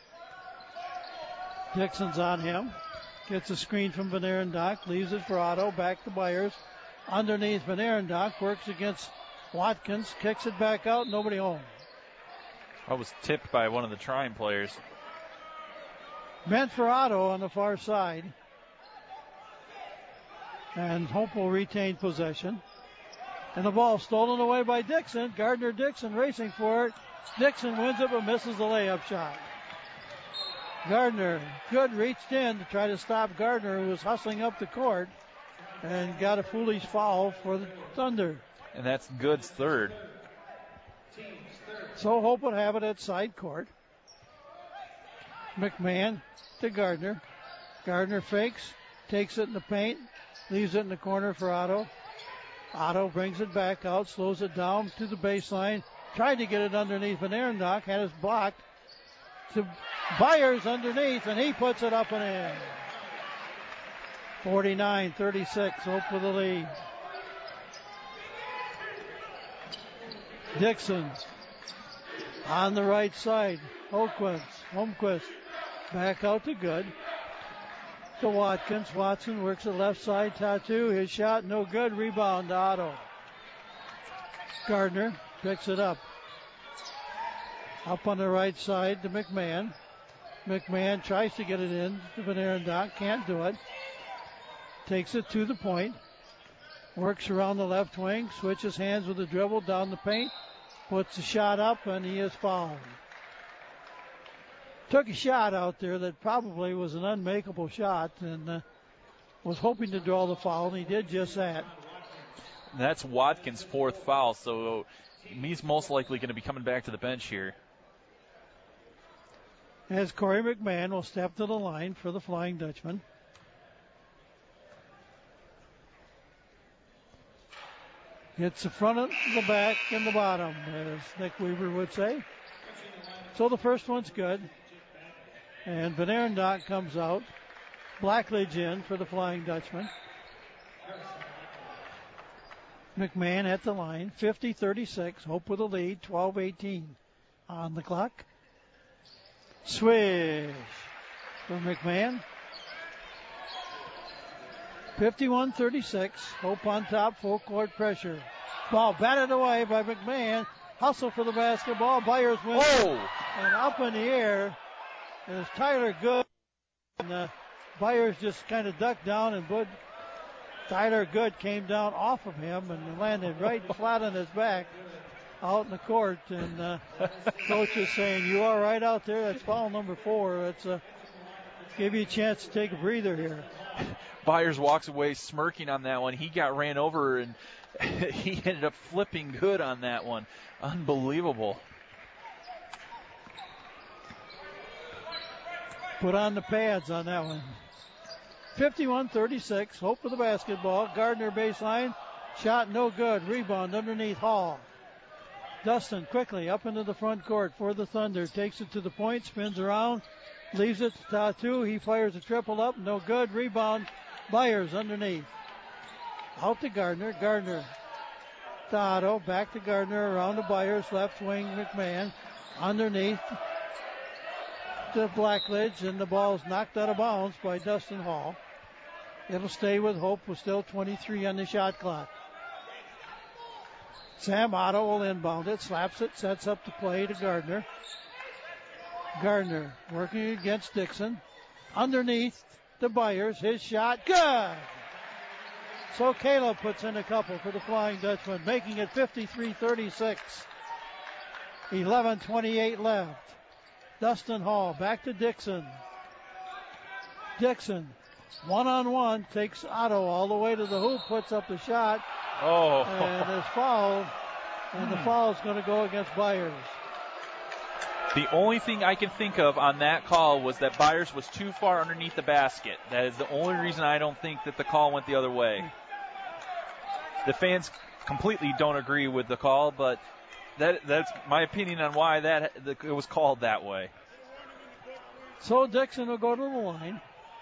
Dixon's on him. Gets a screen from Van Arendonk. Leaves it for Otto. Back to Byers. Underneath Van Arendonk. Works against Watkins. Kicks it back out. Nobody home. That was tipped by one of the Trine players. Meant for Otto on the far side. And Hope will retain possession. And the ball stolen away by Dixon. Gardner Dixon racing for it. Dixon wins it but misses the layup shot. Gardner, Good reached in to try to stop Gardner, who was hustling up the court, and got a foolish foul for the Thunder. And that's Good's third. So Hope would have it at side court. McMahon to Gardner. Gardner fakes, takes it in the paint, leaves it in the corner for Otto. Otto brings it back out, slows it down to the baseline. Tried to get it underneath Van Arendonk, had it blocked. To Byers underneath, and he puts it up and in. forty-nine thirty-six, Hope with the lead. Dixon on the right side. Holmquist, Holmquist back out to Good. To Watkins. Watson works the left side. Tattoo. His shot no good. Rebound to Otto. Gardner picks it up. Up on the right side to McMahon. McMahon tries to get it in to Van Arendonk. Can't do it. Takes it to the point. Works around the left wing. Switches hands with a dribble down the paint. Puts the shot up and he is fouled. Took a shot out there that probably was an unmakeable shot and uh, was hoping to draw the foul, and he did just that. That's Watkins' fourth foul, so he's most likely going to be coming back to the bench here. As Corey McMahon will step to the line for the Flying Dutchman. Hits the front, of the back, and the bottom, as Nick Weaver would say. So the first one's good. And Van Arendonk comes out. Blackledge in for the Flying Dutchman. McMahon at the line. fifty thirty-six. Hope with a lead. twelve eighteen on the clock. Swish for McMahon. fifty-one thirty-six. Hope on top. Full court pressure. Ball batted away by McMahon. Hustle for the basketball. Byers wins. Oh! And up in the air is Tyler Good. And uh, Byers just kind of ducked down, and Bud, Tyler Good came down off of him and landed right flat on his back out in the court. And uh, coach is saying, "You are right out there. That's foul number four. That's uh, give you a chance to take a breather here." Byers walks away smirking on that one. He got ran over, and he ended up flipping Good on that one. Unbelievable. Put on the pads on that one. fifty-one thirty-six. Hope for the basketball. Gardner baseline. Shot no good. Rebound underneath Hall. Dustin quickly up into the front court for the Thunder. Takes it to the point. Spins around. Leaves it to Tattoo. He fires a triple up. No good. Rebound. Byers underneath. Out to Gardner. Gardner to Otto. Back to Gardner. Around to Byers. Left wing McMahon. Underneath to Blackledge, and the ball is knocked out of bounds by Dustin Hall. It'll stay with Hope with still twenty-three on the shot clock. Sam Otto will inbound it, slaps it, sets up the play to Gardner. Gardner working against Dixon. Underneath to Byers, his shot, good! So Caleb puts in a couple for the Flying Dutchman, making it fifty-three thirty-six. eleven twenty-eight left. Dustin Hall back to Dixon. Dixon, one-on-one, takes Otto all the way to the hoop, puts up the shot, Oh. and is fouled, and the foul is going to go against Byers. The only thing I can think of on that call was that Byers was too far underneath the basket. That is the only reason I don't think that the call went the other way. The fans completely don't agree with the call, but That that's my opinion on why that it was called that way. So Dixon will go to the line.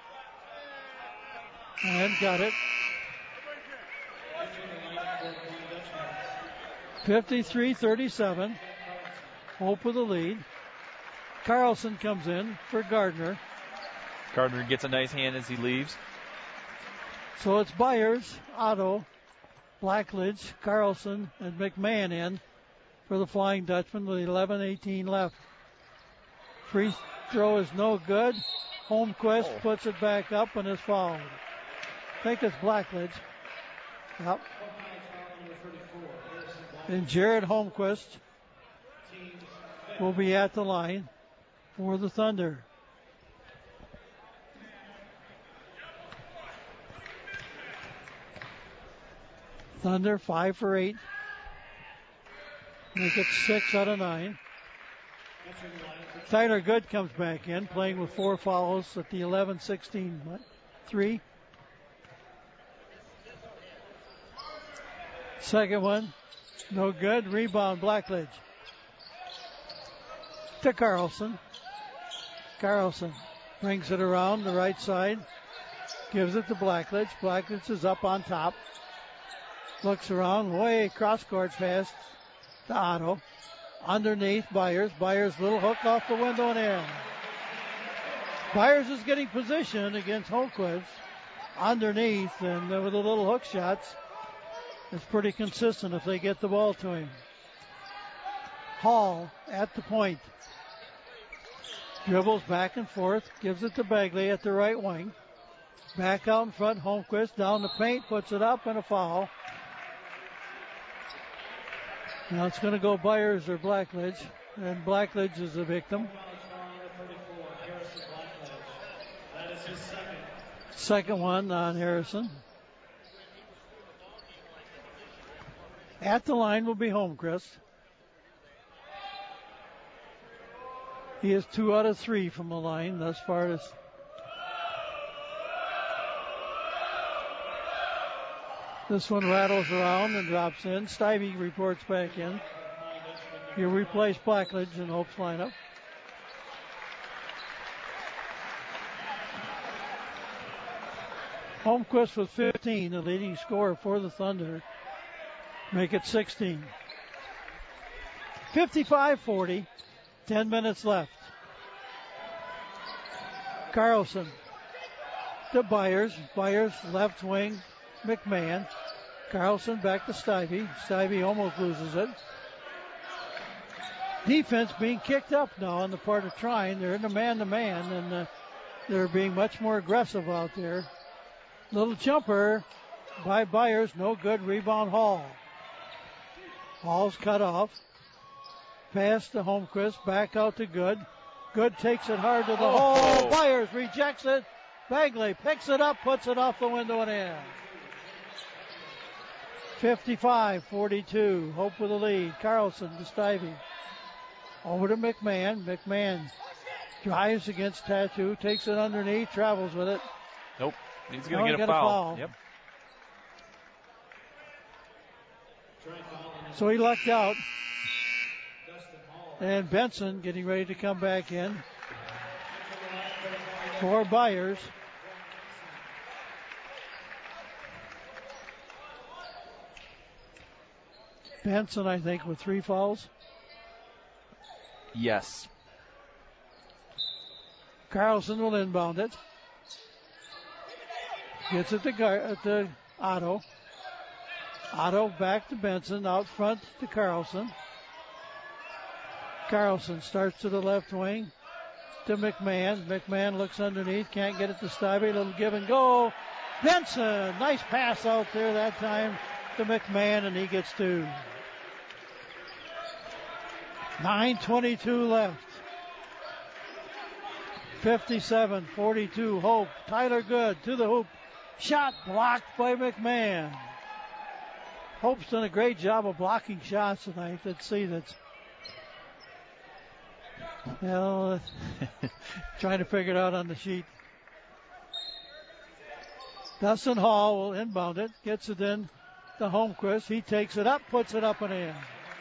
And got it. fifty-three thirty-seven. Hope with the lead. Carlson comes in for Gardner. Gardner gets a nice hand as he leaves. So it's Byers, Otto, Blackledge, Carlson, and McMahon in for the Flying Dutchman with eleven eighteen left. Free throw is no good. Holmquist oh. puts it back up and is fouled. I think it's Blackledge. Yep. And Jared Holmquist will be at the line for the Thunder. Thunder five for eight. Make it six out of nine. Tyler Good comes back in, playing with four fouls at the eleven sixteen three. Second one, no good. Rebound, Blackledge. To Carlson. Carlson brings it around the right side. Gives it to Blackledge. Blackledge is up on top. Looks around, way cross court pass to Otto. Underneath Byers. Byers little hook off the window and in. Byers is getting position against Holmquist underneath, and with the little hook shots, it's pretty consistent if they get the ball to him. Hall at the point. Dribbles back and forth, gives it to Bagley at the right wing. Back out in front, Holmquist down the paint, puts it up, and a foul. Now it's going to go Byers or Blackledge, and Blackledge is the victim. Second one on Harrison. At the line will be Holmquist. He is two out of three from the line thus far. This This one rattles around and drops in. Stivey reports back in. He'll replace Blackledge in Hope's lineup. Holmquist with fifteen, the leading scorer for the Thunder. Make it sixteen. fifty-five forty. Ten minutes left. Carlson to Byers. Byers left wing. McMahon. Carlson back to Stivey. Stivey almost loses it. Defense being kicked up now on the part of Trine. They're in a man-to-man, and uh, they're being much more aggressive out there. Little jumper by Byers. No good. Rebound Hall. Hall's cut off. Pass to Holmquist. Back out to Good. Good takes it hard to the oh. hole. Byers rejects it. Bagley picks it up, puts it off the window and in. fifty-five forty-two. Hope with the lead. Carlson to Stivey. Over to McMahon. McMahon drives against Tattoo. Takes it underneath. Travels with it. Nope. He's going to no, get a foul. a foul. Yep. So he lucked out. And Benson getting ready to come back in for Byers. Benson, I think, with three fouls. Yes. Carlson will inbound it. Gets it to, Gar- to Otto. Otto back to Benson. Out front to Carlson. Carlson starts to the left wing to McMahon. McMahon looks underneath. Can't get it to Stivey. Little give and go. Benson. Nice pass out there that time to McMahon, and he gets two. nine twenty-two left. fifty-seven forty-two. Hope. Tyler Good to the hoop. Shot blocked by McMahon. Hope's done a great job of blocking shots tonight. Let's see. That's well, trying to figure it out on the sheet. Dustin Hall will inbound it. Gets it in to Holmquist. He takes it up, puts it up and in.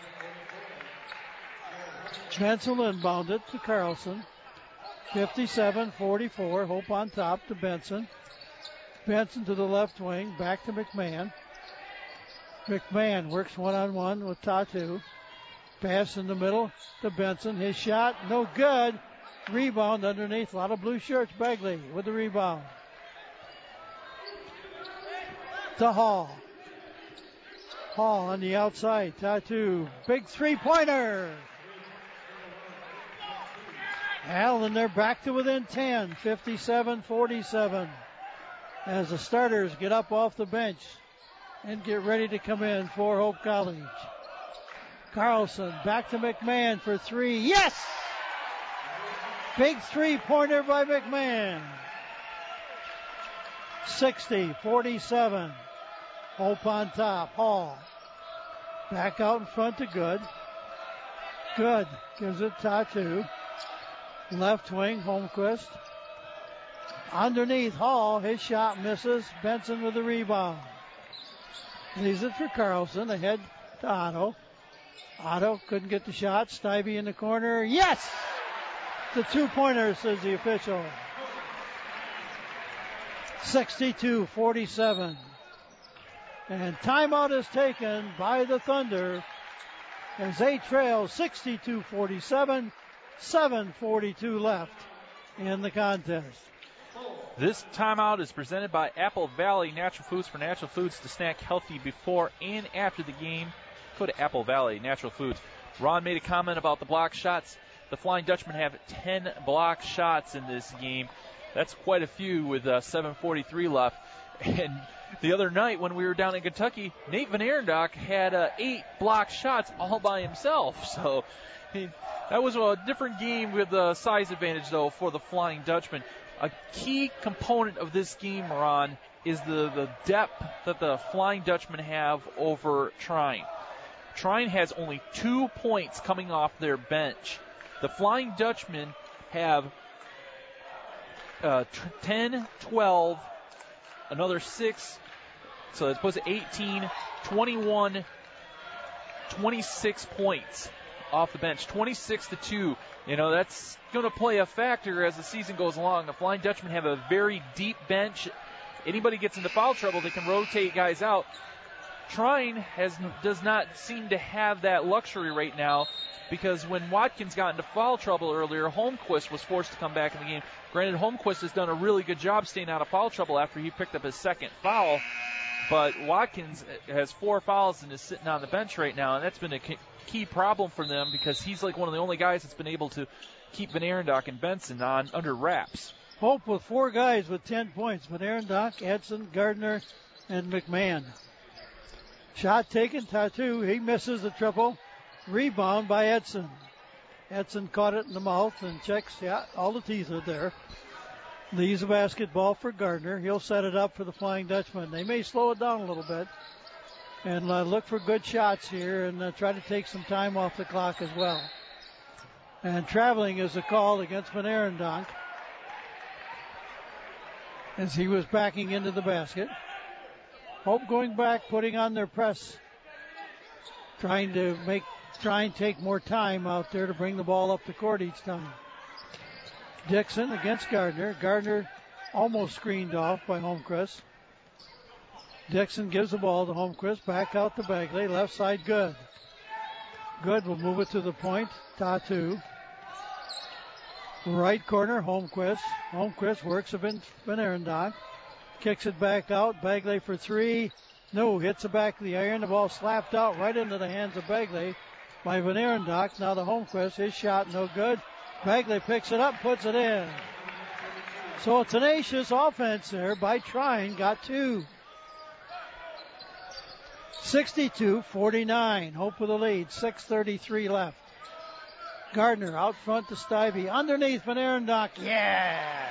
Benson will inbound it to Carlson. fifty-seven forty-four. Hope on top to Benson. Benson to the left wing. Back to McMahon. McMahon works one-on-one with Tattoo. Pass in the middle to Benson. His shot, no good. Rebound underneath. A lot of blue shirts. Bagley with the rebound. To Hall. Hall on the outside. Tattoo. Big three-pointer. Well, and they're back to within ten. fifty-seven forty-seven. As the starters get up off the bench and get ready to come in for Hope College. Carlson back to McMahon for three. Yes! Big three-pointer by McMahon. sixty forty-seven. Hope on top. Hall. Back out in front to Good. Good. Gives it Tatu. Left wing, Holmquist. Underneath Hall. His shot misses. Benson with the rebound. Leaves it for Carlson. Ahead to Otto. Otto couldn't get the shot. Stibey in the corner. Yes! The two-pointer, says the official. sixty-two forty-seven. And timeout is taken by the Thunder as they trail sixty-two forty-seven. seven forty-two left in the contest. This timeout is presented by Apple Valley Natural Foods, for natural foods to snack healthy before and after the game. Go to Apple Valley Natural Foods. Ron made a comment about the block shots. The Flying Dutchmen have ten block shots in this game. That's quite a few with uh, seven forty-three left. And the other night when we were down in Kentucky, Nate Van Arendonk had uh, eight block shots all by himself. So he, that was a different game with the size advantage, though, for the Flying Dutchmen. A key component of this game, Ron, is the, the depth that the Flying Dutchmen have over Trine. Trine has only two points coming off their bench. The Flying Dutchmen have uh, ten, twelve, another six, so it puts it eighteen, twenty-one, twenty-six points off the bench, twenty-six to two. You know, that's going to play a factor as the season goes along. The Flying Dutchmen have a very deep bench. Anybody gets into foul trouble, they can rotate guys out. Trine has does not seem to have that luxury right now, because when Watkins got into foul trouble earlier, Holmquist was forced to come back in the game. Granted, Holmquist has done a really good job staying out of foul trouble after he picked up his second foul, but Watkins has four fouls and is sitting on the bench right now, and that's been a key problem for them because he's like one of the only guys that's been able to keep Van Arendonk and Benson on under wraps. Hope with four guys with ten points. Van Arendonk, Edson, Gardner, and McMahon. Shot taken, Tatu. He misses the triple. Rebound by Edson. Edson caught it in the mouth and checks. Yeah, all the teeth are there. Leaves the basketball for Gardner. He'll set it up for the Flying Dutchman. They may slow it down a little bit and uh, look for good shots here and uh, try to take some time off the clock as well. And traveling is a call against Van Arendonk as he was backing into the basket. Hope going back, putting on their press, trying to make, try and take more time out there to bring the ball up the court each time. Dixon against Gardner. Gardner almost screened off by Holmquist. Dixon gives the ball to Holmquist. Back out to Bagley. Left side, Good. Good will move it to the point. Tatu. Right corner, Holmquist. Holmquist works a Van Arendonk. Kicks it back out. Bagley for three. No, hits the back of the iron. The ball slapped out right into the hands of Bagley by Van Arendonk. Now to Holmquist. His shot no good. Bagley picks it up, puts it in. So a tenacious offense there by Trine. Got two. sixty-two forty-nine. Hope with the lead. six thirty-three left. Gardner out front to Stibey. Underneath Van Arendonk. Yeah!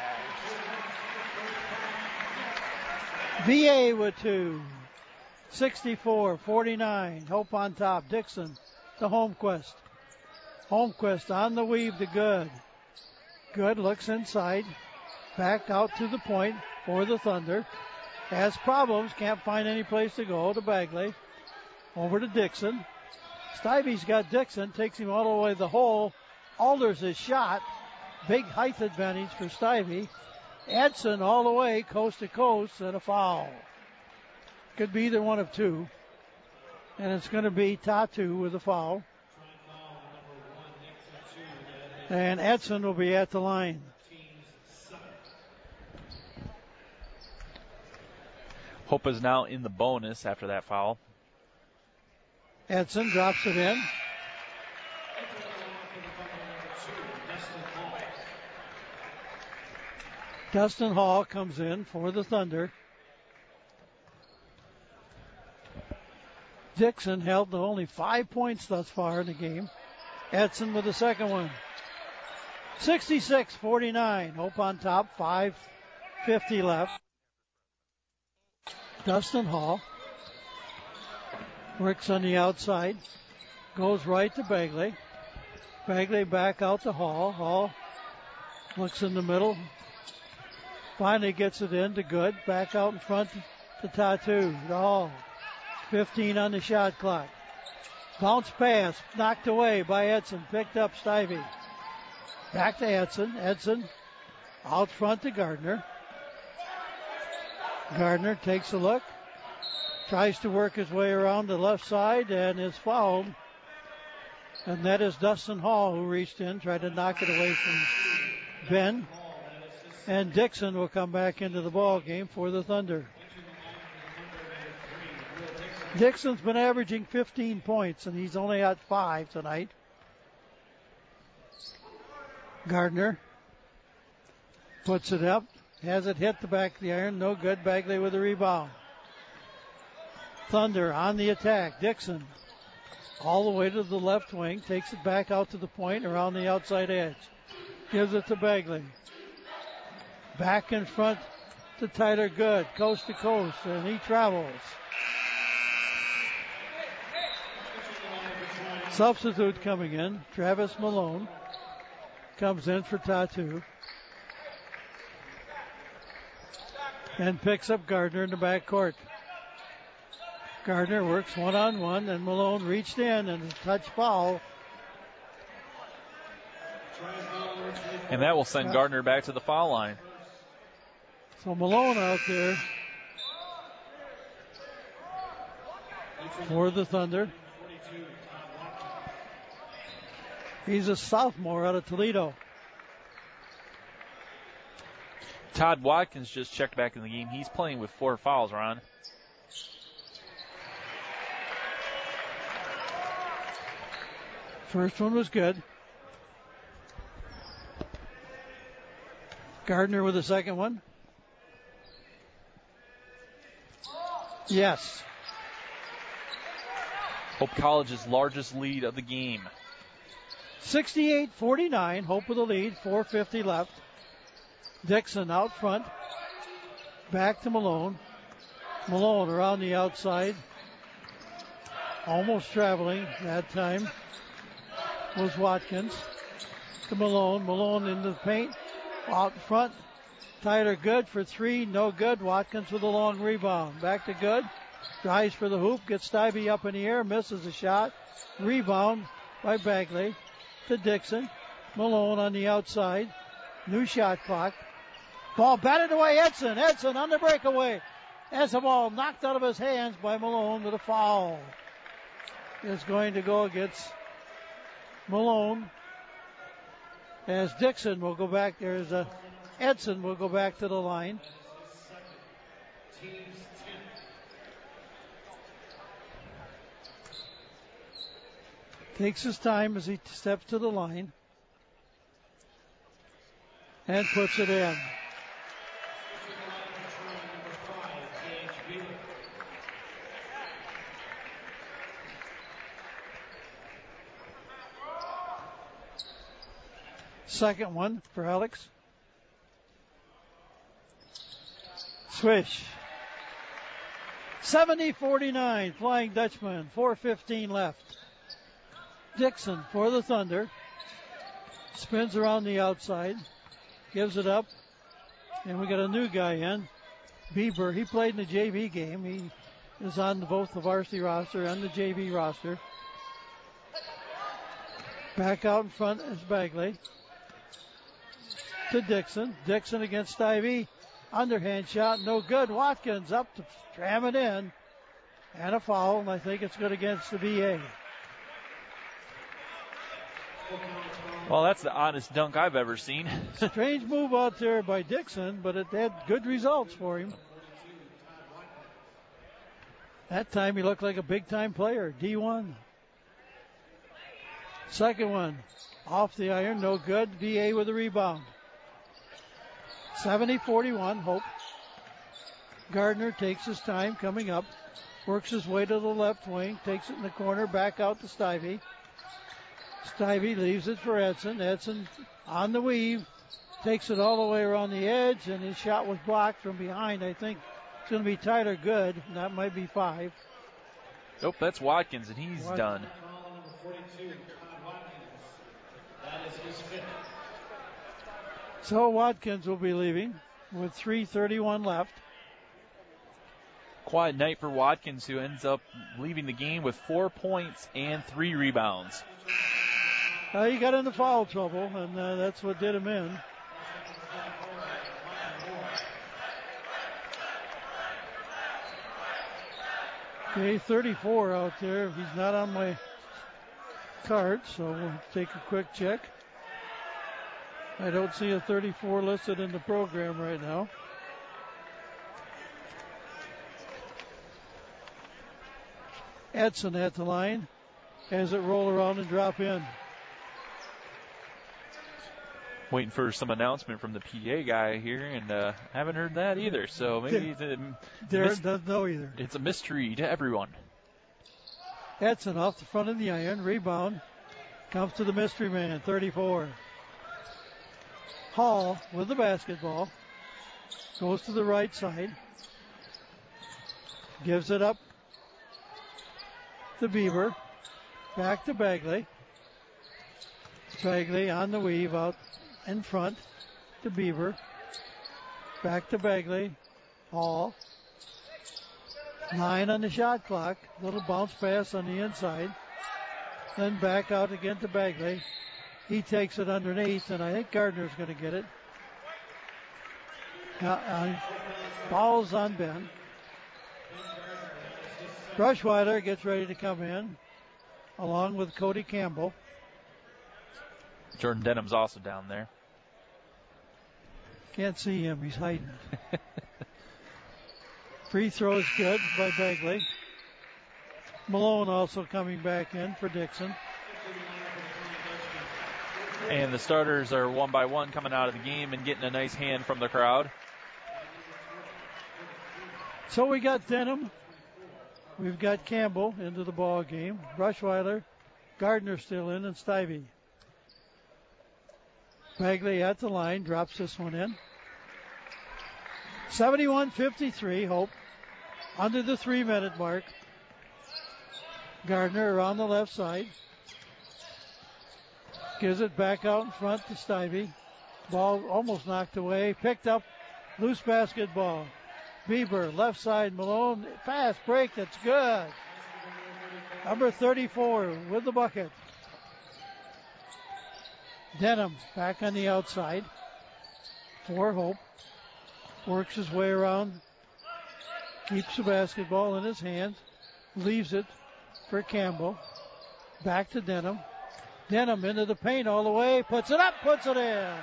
V A with two. sixty-four forty-nine. Hope on top. Dixon to Holmquist. Holmquist on the weave to Good. Good looks inside. Back out to the point for the Thunder. Has problems. Can't find any place to go to Bagley. Over to Dixon. Stibey's got Dixon. Takes him all the way to the hole. Alters his shot. Big height advantage for Stibey. Edson all the way coast to coast and a foul. Could be either one of two. And it's going to be Tatu with a foul. And Edson will be at the line. Hope is now in the bonus after that foul. Edson drops it in. Dustin Hall comes in for the Thunder. Dixon held to only five points thus far in the game. Edson with the second one. sixty-six forty-nine. Hope on top. five fifty left. Dustin Hall works on the outside. Goes right to Bagley. Bagley back out to Hall. Hall looks in the middle. Finally gets it in to Good. Back out in front to Tatu. To Hall. fifteen on the shot clock. Bounce pass. Knocked away by Edson. Picked up Stivey. Back to Edson. Edson out front to Gardner. Gardner takes a look. Tries to work his way around the left side and is fouled. And that is Dustin Hall who reached in, tried to knock it away from Ben. And Dixon will come back into the ball game for the Thunder. Dixon's been averaging fifteen points, and he's only at five tonight. Gardner puts it up, has it hit the back of the iron, no good. Bagley with the rebound. Thunder on the attack. Dixon all the way to the left wing, takes it back out to the point around the outside edge. Gives it to Bagley. Back in front to Tyler Good, coast to coast, and he travels. Substitute coming in, Travis Malone comes in for Tatu. And picks up Gardner in the backcourt. Gardner works one-on-one, and Malone reached in and a touch foul. And that will send yeah. Gardner back to the foul line. So Malone out there for the Thunder. He's a sophomore out of Toledo. Todd Watkins just checked back in the game. He's playing with four fouls, Ron. First one was good. Gardner with the second one. Yes. Hope College's largest lead of the game. sixty-eight forty-nine. Hope with the lead. four fifty left. Dixon out front. Back to Malone. Malone around the outside. Almost traveling that time was Watkins. To Malone. Malone into the paint. Out front. Tyler Good for three. No good. Watkins with a long rebound. Back to Good. Drives for the hoop. Gets Stivey up in the air. Misses a shot. Rebound by Bagley to Dixon. Malone on the outside. New shot clock. Ball batted away. Edson. Edson on the breakaway. As the ball knocked out of his hands by Malone with a foul. Is going to go against Malone. As Dixon will go back. There's a Edson will go back to the line. Takes his time as he steps to the line. And puts it in. Second one for Alex. Swish. seventy forty-nine, Flying Dutchman. four fifteen left. Dixon for the Thunder. Spins around the outside. Gives it up. And we got a new guy in. Bieber. He played in the J V game. He is on both the varsity roster and the J V roster. Back out in front is Bagley. To Dixon. Dixon against Stivey. Underhand shot, no good. Watkins up to jam it in. And a foul, and I think it's good against the V A. Well, that's the honest dunk I've ever seen. Strange move out there by Dixon, but it had good results for him. That time he looked like a big-time player, D one. Second one, off the iron, no good. V A with a rebound. seventy forty-one, Hope. Gardner takes his time coming up. Works his way to the left wing. Takes it in the corner. Back out to Stivey. Stivey leaves it for Edson. Edson on the weave. Takes it all the way around the edge. And his shot was blocked from behind. I think it's going to be Tyler Good. And that might be five. Nope, that's Watkins, and he's Watkins. done. So Watkins will be leaving with three thirty-one left. Quiet night for Watkins, who ends up leaving the game with four points and three rebounds. Uh, he got into foul trouble, and uh, that's what did him in. Okay, thirty-four out there. He's not on my card, so we'll take a quick check. I don't see a thirty-four listed in the program right now. Edson at the line. Has it roll around and drop in. Waiting for some announcement from the P A guy here, and uh, haven't heard that either. So maybe it's a, Darren mis- doesn't know either. It's a mystery to everyone. Edson off the front of the iron. Rebound. Comes to the mystery man, thirty-four. Hall with the basketball. Goes to the right side. Gives it up to Bieber. Back to Bagley. Bagley on the weave out in front to Bieber. Back to Bagley. Hall. Nine on the shot clock. Little bounce pass on the inside. Then back out again to Bagley. He takes it underneath, and I think Gardner's going to get it. Uh, uh, foul's on Ben. Brushweiler gets ready to come in, along with Cody Campbell. Jordan Denham's also down there. Can't see him. He's hiding. Free throw is good by Bagley. Malone also coming back in for Dixon. And the starters are one by one coming out of the game and getting a nice hand from the crowd. So we got Denham. We've got Campbell into the ball game. Brushweiler, Gardner still in, and Stivey. Bagley at the line, drops this one in. seventy-one fifty-three, Hope. Under the three-minute mark. Gardner around the left side. Gives it back out in front to Stivey. Ball almost knocked away. Picked up. Loose basketball. Bieber, left side. Malone, fast break. That's good. Number thirty-four with the bucket. Denham back on the outside for Hope. Works his way around. Keeps the basketball in his hand. Leaves it for Campbell. Back to Denham. Denham into the paint all the way. Puts it up. Puts it in.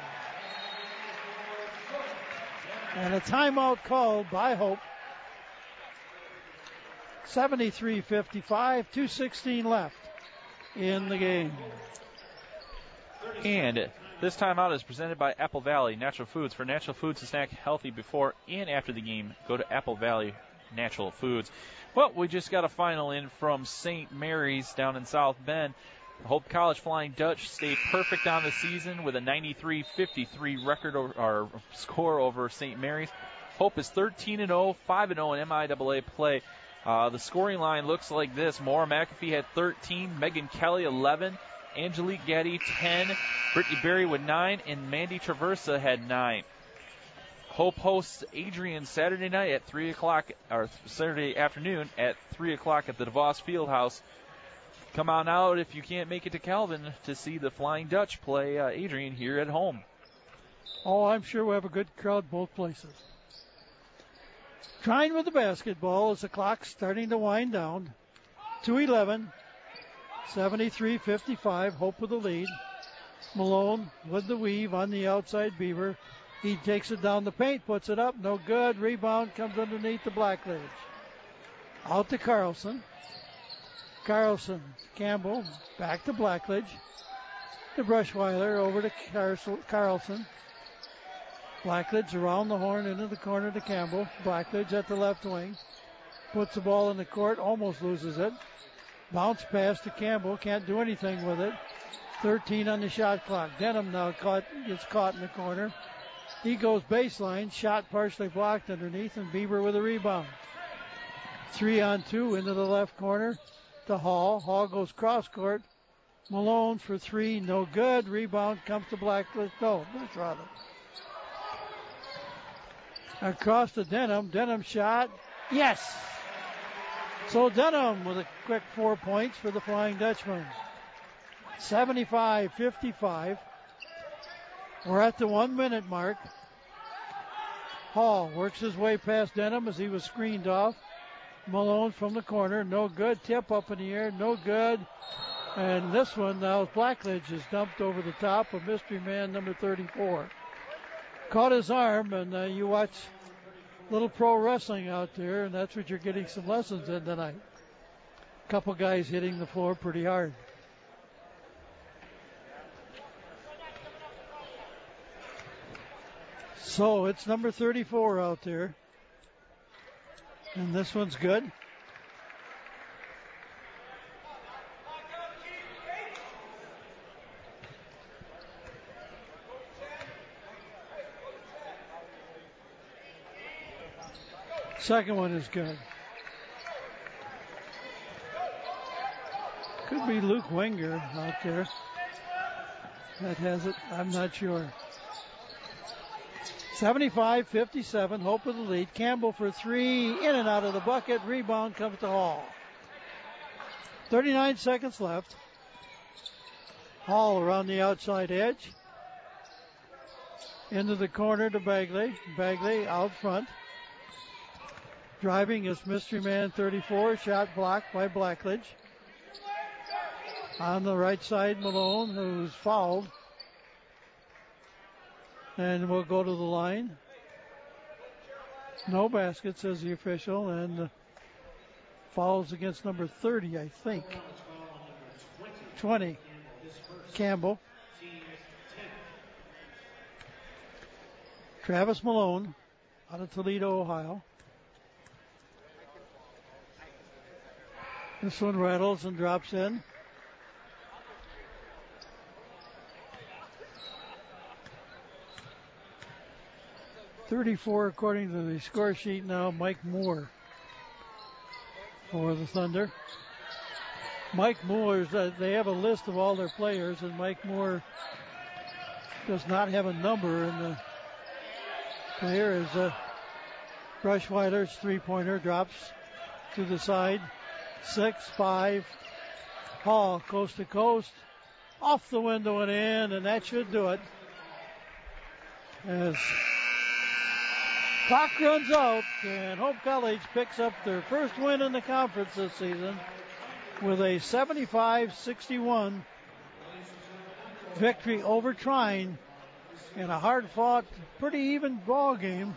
And a timeout called by Hope. seventy-three fifty-five. two sixteen left in the game. And this timeout is presented by Apple Valley Natural Foods. For natural foods to snack healthy before and after the game, go to Apple Valley Natural Foods. Well, we just got a final in from Saint Mary's down in South Bend. Hope College Flying Dutch stayed perfect on the season with a ninety-three fifty-three record or, or score over Saint Mary's. Hope is thirteen and oh, five and oh in M I A A play. Uh, the scoring line looks like this. Maura McAfee had thirteen, Megan Kelly eleven, Angelique Gaddy ten, Brittany Berry with nine, and Mandy Traversa had nine. Hope hosts Adrian Saturday night at three o'clock, or Saturday afternoon at three o'clock at the DeVos Fieldhouse. Come on out if you can't make it to Calvin to see the Flying Dutch play uh, Adrian here at home. Oh, I'm sure we'll have a good crowd both places. Trying with the basketball as the clock's starting to wind down. two eleven. seventy-three fifty-five. Hope with the lead. Malone with the weave on the outside. Bieber. He takes it down the paint, puts it up. No good. Rebound comes underneath the Blackledge. Out to Carlson. Carlson, Campbell, back to Blackledge. To Brushweiler, over to Carlson. Blackledge around the horn into the corner to Campbell. Blackledge at the left wing. Puts the ball in the court, almost loses it. Bounce pass to Campbell, can't do anything with it. thirteen on the shot clock. Denham now caught, gets caught in the corner. He goes baseline, shot partially blocked underneath, and Bieber with a rebound. Three on two into the left corner to Hall. Hall goes cross court Malone for three, no good. Rebound comes to Blackledge. No, that's rather. Across to Denham. Denham shot. Yes. So Denham with a quick four points for the Flying Dutchman. seventy-five fifty-five. We're at the one minute mark. Hall works his way past Denham as he was screened off. Malone from the corner, no good. Tip up in the air, no good. And this one now, Blackledge is dumped over the top of mystery man number thirty-four. Caught his arm, and uh, you watch little pro wrestling out there, and that's what you're getting some lessons in tonight. A couple guys hitting the floor pretty hard. So it's number thirty-four out there. And this one's good. Second one is good. Could be Luke Wenger out there that has it. I'm not sure. seventy-five fifty-seven, Hope with the lead. Campbell for three, in and out of the bucket. Rebound comes to Hall. thirty-nine seconds left. Hall around the outside edge. Into the corner to Bagley. Bagley out front. Driving is mystery man thirty-four. Shot blocked by Blackledge. On the right side, Malone, who's fouled. And we'll go to the line. No basket, says the official, and uh, fouls against number thirty, I think. twenty. Campbell. Travis Malone out of Toledo, Ohio. This one rattles and drops in. thirty-four according to the score sheet now, Mike Moore for the Thunder. Mike Moore's, uh, they have a list of all their players, and Mike Moore does not have a number in the player as uh, Brushweiler's three-pointer drops to the side. Six, five. Hall coast to coast. Off the window and in, and that should do it. As clock runs out, and Hope College picks up their first win in the conference this season with a seventy-five sixty-one victory over Trine in a hard-fought, pretty even ball game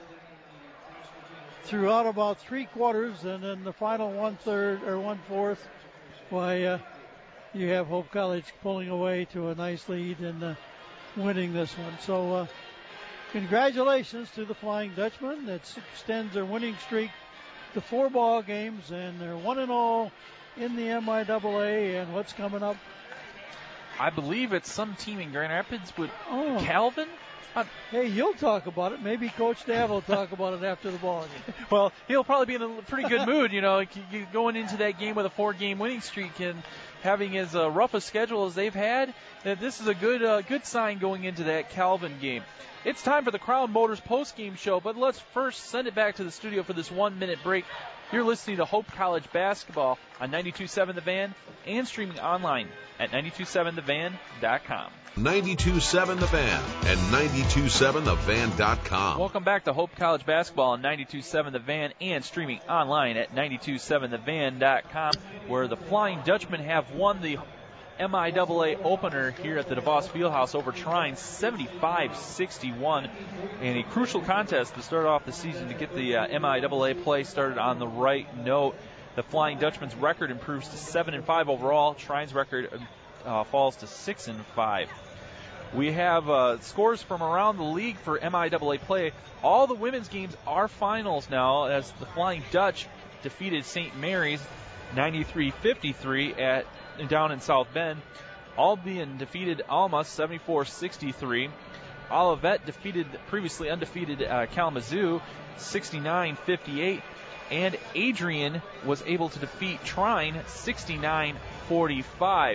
throughout about three quarters, and then the final one-third or one-fourth, why uh, you have Hope College pulling away to a nice lead and uh, winning this one. So uh, congratulations to the Flying Dutchman. That extends their winning streak to four ball games, and they're one and all in the M I A A. And what's coming up? I believe it's some team in Grand Rapids with oh. Calvin. I'm hey, you'll talk about it. Maybe Coach Dav will talk about it after the ball game. Well, he'll probably be in a pretty good mood, you know, you going into that game with a four-game winning streak and having as uh, rough a schedule as they've had. That this is a good, uh, good sign going into that Calvin game. It's time for the Crown Motors post-game show, but let's first send it back to the studio for this one-minute break. You're listening to Hope College basketball on ninety-two point seven The Van and streaming online at ninety-two seven the van dot com. ninety-two point seven The Van and ninety-two seven the van dot com. Welcome back to Hope College basketball on ninety-two point seven The Van and streaming online at ninety-two seven the van dot com, where the Flying Dutchmen have won the M I A A opener here at the DeVos Fieldhouse over Trine seventy-five sixty-one, and a crucial contest to start off the season to get the uh, M I A A play started on the right note. The Flying Dutchmen's record improves to seven and five overall. Trine's record uh, falls to six and five. We have uh, scores from around the league for M I A A play. All the women's games are finals now, as the Flying Dutch defeated Saint Mary's ninety-three fifty-three at down in South Bend. Albion defeated Alma seventy-four sixty-three. Olivet defeated previously undefeated uh, Kalamazoo sixty-nine fifty-eight. And Adrian was able to defeat Trine sixty-nine forty-five.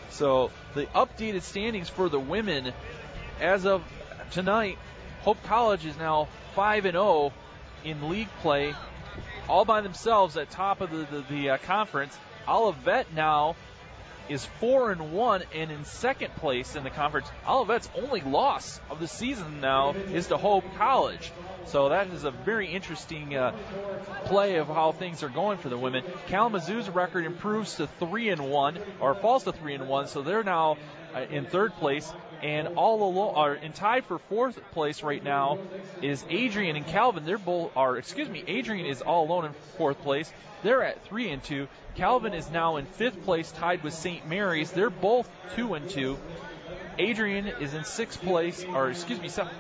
So the updated standings for the women as of tonight, Hope College is now five and oh in league play, all by themselves at top of the, the, the uh, conference. Olivet now is four and one and in second place in the conference. Olivet's only loss of the season now is to Hope College. So that is a very interesting uh, play of how things are going for the women. Kalamazoo's record improves to three and one, or falls to three and one, so they're now uh, in third place. And all alone, are in tied for fourth place right now is Adrian and Calvin. They're both are excuse me. Adrian is all alone in fourth place. They're at three and two. Calvin is now in fifth place, tied with Saint Mary's. They're both two and two. Adrian is in sixth place, or excuse me, seven.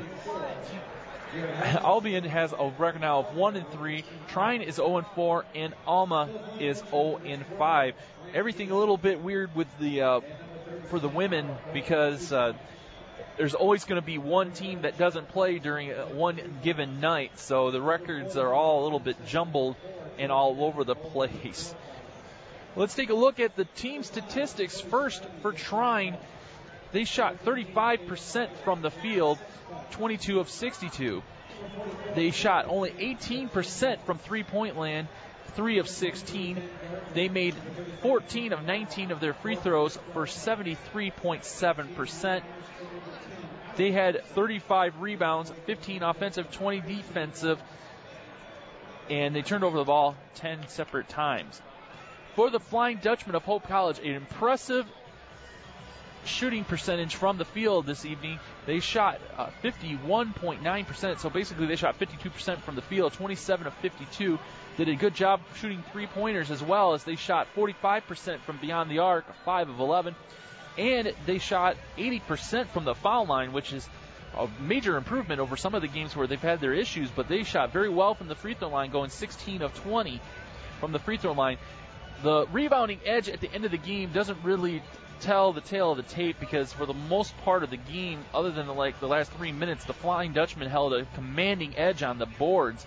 Albion has a record now of one and three. Trine is zero and four, and Alma is zero and five. Everything a little bit weird with the uh, for the women because uh, there's always going to be one team that doesn't play during one given night, so the records are all a little bit jumbled and all over the place. Let's take a look at the team statistics first for Trine. They shot thirty-five percent from the field, twenty-two of sixty-two. They shot only eighteen percent from three-point land, three of sixteen. They made fourteen of nineteen of their free throws for seventy-three point seven percent. They had thirty-five rebounds, fifteen offensive, twenty defensive, and they turned over the ball ten separate times. For the Flying Dutchman of Hope College, an impressive shooting percentage from the field this evening. They shot uh, fifty-one point nine percent, so basically they shot fifty-two percent from the field, twenty-seven of fifty-two. Did a good job shooting three-pointers as well, as they shot forty-five percent from beyond the arc, five of eleven. And they shot eighty percent from the foul line, which is a major improvement over some of the games where they've had their issues, but they shot very well from the free throw line, going sixteen of twenty from the free throw line. The rebounding edge at the end of the game doesn't really tell the tale of the tape, because for the most part of the game, other than the, like the last three minutes, the Flying Dutchman held a commanding edge on the boards,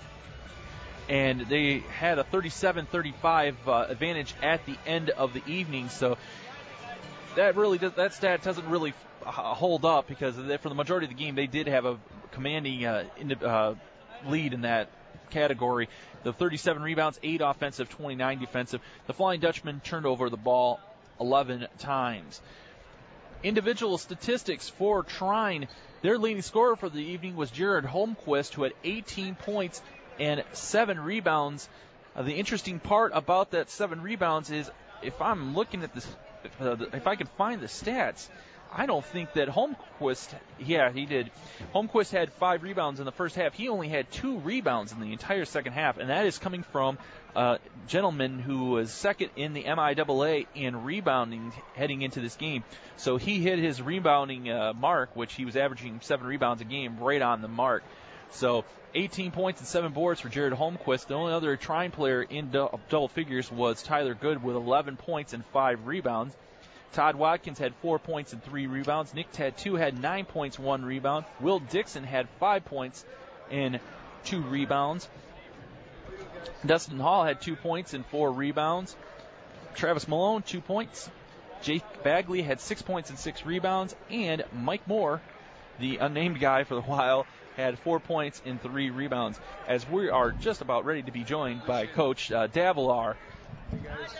and they had a thirty-seven thirty-five uh, advantage at the end of the evening. So that really does, that stat doesn't really uh, hold up, because they, for the majority of the game they did have a commanding uh, in, uh, lead in that category. The thirty-seven rebounds, eight offensive, twenty-nine defensive. The Flying Dutchman turned over the ball eleven times. Individual statistics for Trine. Their leading scorer for the evening was Jared Holmquist, who had eighteen points and seven rebounds. Uh, the interesting part about that seven rebounds is, if I'm looking at this, if, uh, if I can find the stats, I don't think that Holmquist, yeah, he did. Holmquist had five rebounds in the first half. He only had two rebounds in the entire second half, and that is coming from a gentleman who was second in the M I A A in rebounding heading into this game. So he hit his rebounding uh, mark, which he was averaging seven rebounds a game, right on the mark. So eighteen points and seven boards for Jared Holmquist. The only other Trine player in du- double figures was Tyler Good with eleven points and five rebounds. Todd Watkins had four points and three rebounds. Nick Tattoo had nine points, one rebound. Will Dixon had five points and two rebounds. Dustin Hall had two points and four rebounds. Travis Malone, two points. Jake Bagley had six points and six rebounds. And Mike Moore, the unnamed guy for a while, had four points and three rebounds. As we are just about ready to be joined by Coach uh, Davalar. Hey guys.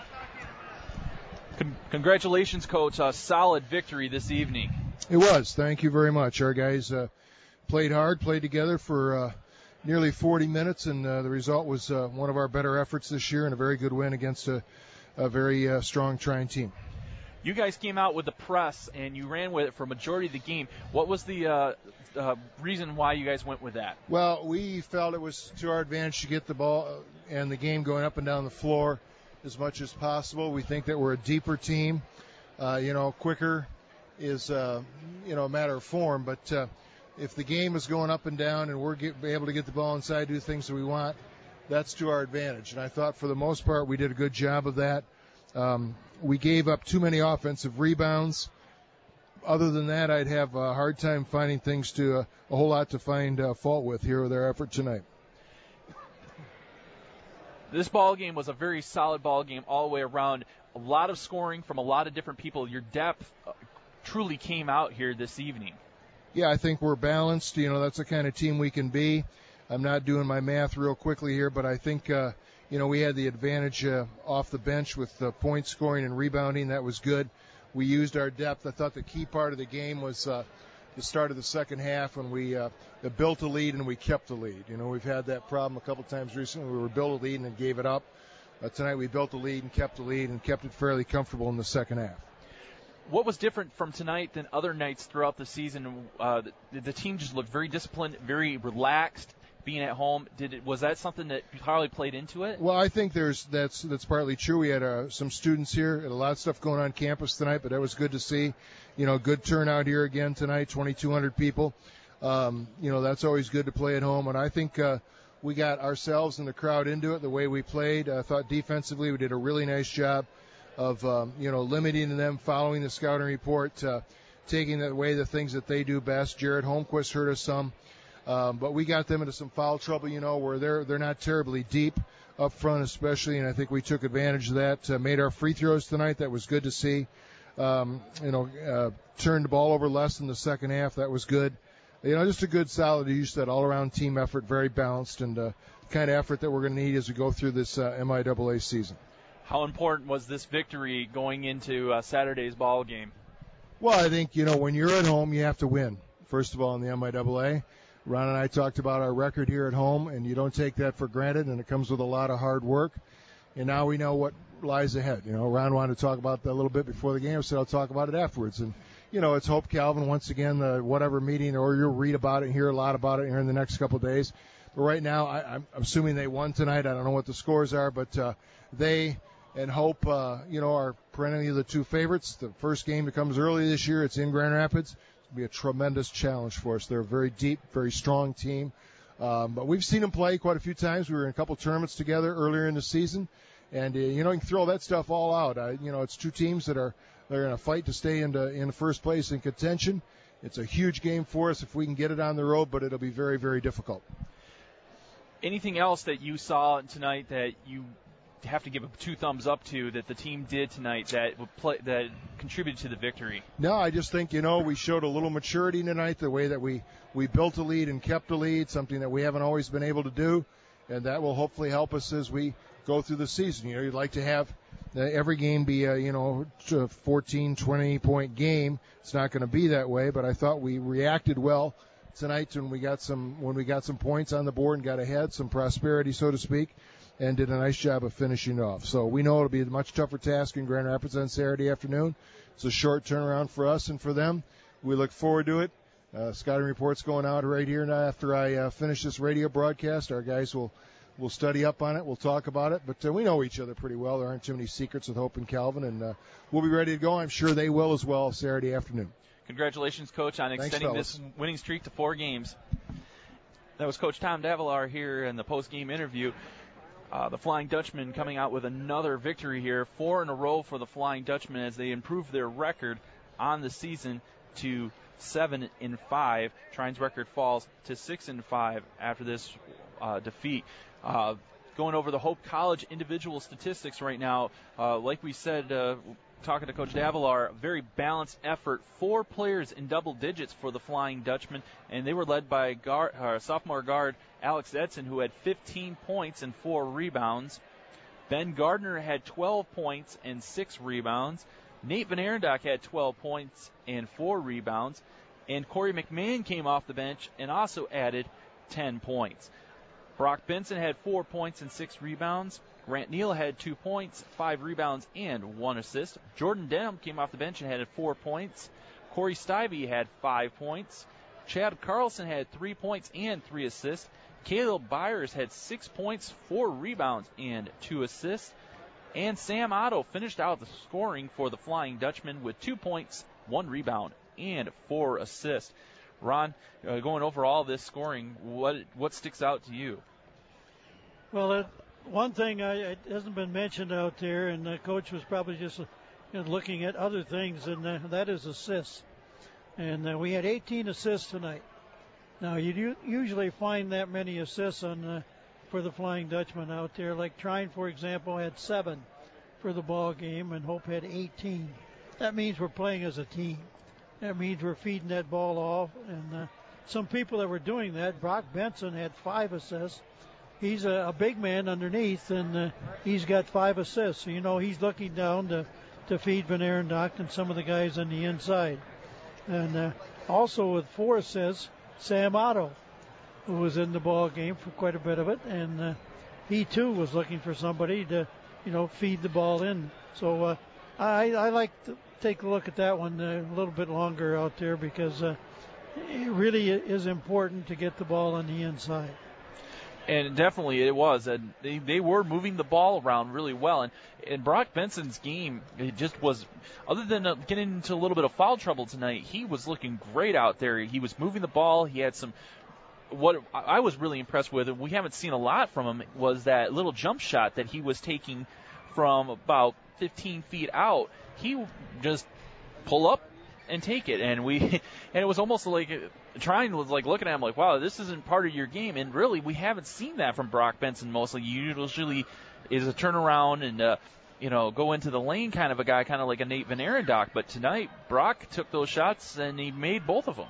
Con- congratulations, Coach. A solid victory this evening. It was. Thank you very much. Our guys uh, played hard, played together for uh, nearly forty minutes, and uh, the result was uh, one of our better efforts this year and a very good win against a, a very uh, strong Trine team. You guys came out with the press, and you ran with it for a majority of the game. What was the uh, uh, reason why you guys went with that? Well, we felt it was to our advantage to get the ball and the game going up and down the floor as much as possible. We think that we're a deeper team. Uh, you know, quicker is, uh, you know, a matter of form. But uh, if the game is going up and down and we're get, able to get the ball inside, do things that we want, that's to our advantage. And I thought for the most part we did a good job of that. Um, we gave up too many offensive rebounds. Other than that, I'd have a hard time finding things to, uh, a whole lot to find uh, fault with here with our effort tonight. This ball game was a very solid ball game all the way around. A lot of scoring from a lot of different people. Your depth uh, truly came out here this evening. Yeah, I think we're balanced. You know, that's the kind of team we can be. I'm not doing my math real quickly here, but I think, uh, you know, we had the advantage uh, off the bench with uh, point scoring and rebounding. That was good. We used our depth. I thought the key part of the game was uh, the start of the second half when we uh, built a lead and we kept the lead. You know, we've had that problem a couple times recently. We were built a lead and then gave it up. Uh, tonight we built the lead and kept the lead and kept it fairly comfortable in the second half. What was different from tonight than other nights throughout the season? Uh, the, the team just looked very disciplined, very relaxed. Being at home, did it, was that something that probably played into it? Well, I think there's that's that's partly true. We had uh, some students here, had a lot of stuff going on campus tonight, but that was good to see. You know, good turnout here again tonight, twenty-two hundred people. Um, you know, that's always good to play at home, and I think uh, we got ourselves and the crowd into it the way we played. I thought defensively we did a really nice job of um, you know limiting them, following the scouting report, uh, taking away the things that they do best. Jared Holmquist hurt us some. Um, but we got them into some foul trouble, you know, where they're they're not terribly deep up front, especially, and I think we took advantage of that. Uh, made our free throws tonight. That was good to see. Um, you know, uh, turned the ball over less in the second half. That was good. You know, just a good, solid, you said, all-around team effort, very balanced, and uh, the kind of effort that we're going to need as we go through this uh, M I A A season. How important was this victory going into uh, Saturday's ball game? Well, I think, you know, when you're at home, you have to win, first of all, in the M I A A. Ron and I talked about our record here at home, and you don't take that for granted, and it comes with a lot of hard work. And now we know what lies ahead. You know, Ron wanted to talk about that a little bit before the game, so I'll talk about it afterwards. And, you know, it's Hope Calvin, once again, the whatever meeting, or you'll read about it and hear a lot about it here in the next couple of days. But right now, I, I'm assuming they won tonight. I don't know what the scores are, but uh, they and Hope, uh, you know, are perennially the two favorites. The first game that comes early this year, it's in Grand Rapids. Be a tremendous challenge for us. They're a very deep, very strong team. Um, but we've seen them play quite a few times. We were in a couple tournaments together earlier in the season. And, uh, you know, you can throw that stuff all out. I, you know, it's two teams that are they're going to fight to stay into, in first place in contention. It's a huge game for us if we can get it on the road, but it'll be very, very difficult. Anything else that you saw tonight that you have to give a two thumbs up to that the team did tonight that would play, that contributed to the victory? No, I just think, you know, we showed a little maturity tonight, the way that we, we built a lead and kept a lead, something that we haven't always been able to do, and that will hopefully help us as we go through the season. You know, you'd like to have uh, every game be a, you know, a fourteen, twenty-point game. It's not going to be that way, but I thought we reacted well tonight when we got some when we got some points on the board and got ahead, some prosperity, so to speak, and did a nice job of finishing off. So we know it'll be a much tougher task in Grand Rapids on Saturday afternoon. It's a short turnaround for us and for them. We look forward to it. Uh, scouting report's going out right here now after I uh, finish this radio broadcast. Our guys will will study up on it. We'll talk about it. But uh, we know each other pretty well. There aren't too many secrets with Hope and Calvin, and uh, we'll be ready to go. I'm sure they will as well Saturday afternoon. Congratulations, Coach, on extending Thanks, this winning streak to four games. That was Coach Tom Davalar here in the post-game interview. Uh, the Flying Dutchman coming out with another victory here, four in a row for the Flying Dutchman as they improve their record on the season to seven and five. Trine's record falls to six and five after this uh, defeat. Uh, going over the Hope College individual statistics right now, uh, like we said, uh, talking to Coach Davalar, very balanced effort. Four players in double digits for the Flying Dutchman, and they were led by guard, uh, sophomore guard Alex Edson, who had fifteen points and four rebounds. Ben Gardner had twelve points and six rebounds. Nate Van Arendonk had twelve points and four rebounds. And Corey McMahon came off the bench and also added ten points. Brock Benson had four points and six rebounds. Grant Neal had two points, five rebounds, and one assist. Jordan Denham came off the bench and had four points. Corey Stivey had five points. Chad Carlson had three points and three assists. Caleb Byers had six points, four rebounds, and two assists. And Sam Otto finished out the scoring for the Flying Dutchman with two points, one rebound, and four assists. Ron, uh, going over all this scoring, what what sticks out to you? Well, it, one thing I, it hasn't been mentioned out there, and the coach was probably just uh, you know, looking at other things, and uh, that is assists. And uh, we had eighteen assists tonight. Now, you do usually find that many assists on uh, for the Flying Dutchman out there. Like Trine, for example, had seven for the ball game, and Hope had eighteen. That means we're playing as a team. That means we're feeding that ball off. And uh, some people that were doing that, Brock Benson had five assists. He's a, a big man underneath, and uh, he's got five assists. So, you know, he's looking down to, to feed Van Arendonk and some of the guys on the inside. And uh, also with four assists, Sam Otto, who was in the ball game for quite a bit of it, and uh, he too was looking for somebody to, you know, feed the ball in. So uh, I, I like to take a look at that one uh, a little bit longer out there, because uh, it really is important to get the ball on the inside. And definitely it was. And they, they were moving the ball around really well. And, and Brock Benson's game, it just was, other than uh, getting into a little bit of foul trouble tonight, he was looking great out there. He was moving the ball. He had some, what I was really impressed with, and we haven't seen a lot from him, was that little jump shot that he was taking from about fifteen feet out. He just pull up and take it. And we, and it was almost like, Trine was like looking at him like, wow, this isn't part of your game. And really, we haven't seen that from Brock Benson mostly. Usually is a turnaround and, uh, you know, go into the lane kind of a guy, kind of like a Nate Van Arendonk. But tonight, Brock took those shots and he made both of them.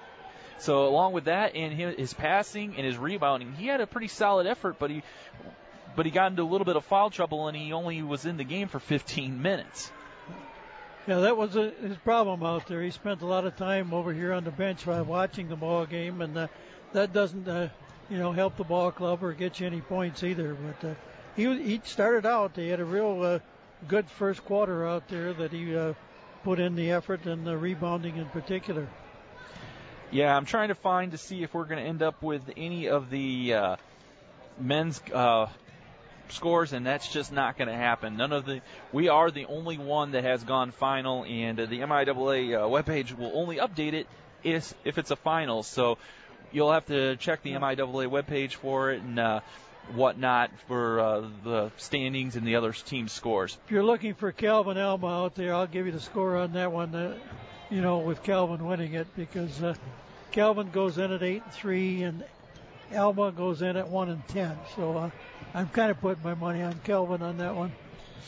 So along with that and his passing and his rebounding, he had a pretty solid effort, but he, but he got into a little bit of foul trouble and he only was in the game for fifteen minutes. Yeah, that was a, his problem out there. He spent a lot of time over here on the bench while watching the ball game, and uh, that doesn't, uh, you know, help the ball club or get you any points either. But uh, he he started out. They had a real uh, good first quarter out there that he uh, put in the effort and the rebounding in particular. Yeah, I'm trying to find to see if we're going to end up with any of the uh, men's uh, scores, and that's just not going to happen. None of the we are the only one that has gone final, and uh, the M I A A uh, webpage will only update it if, if it's a final. So you'll have to check the M I A A webpage for it and uh, whatnot for uh, the standings and the other team scores. If you're looking for Calvin Alma out there, I'll give you the score on that one. Uh, you know, with Calvin winning it, because uh, Calvin goes in at eight and three, and Alma goes in at one and ten. So uh, I'm kind of putting my money on Calvin on that one.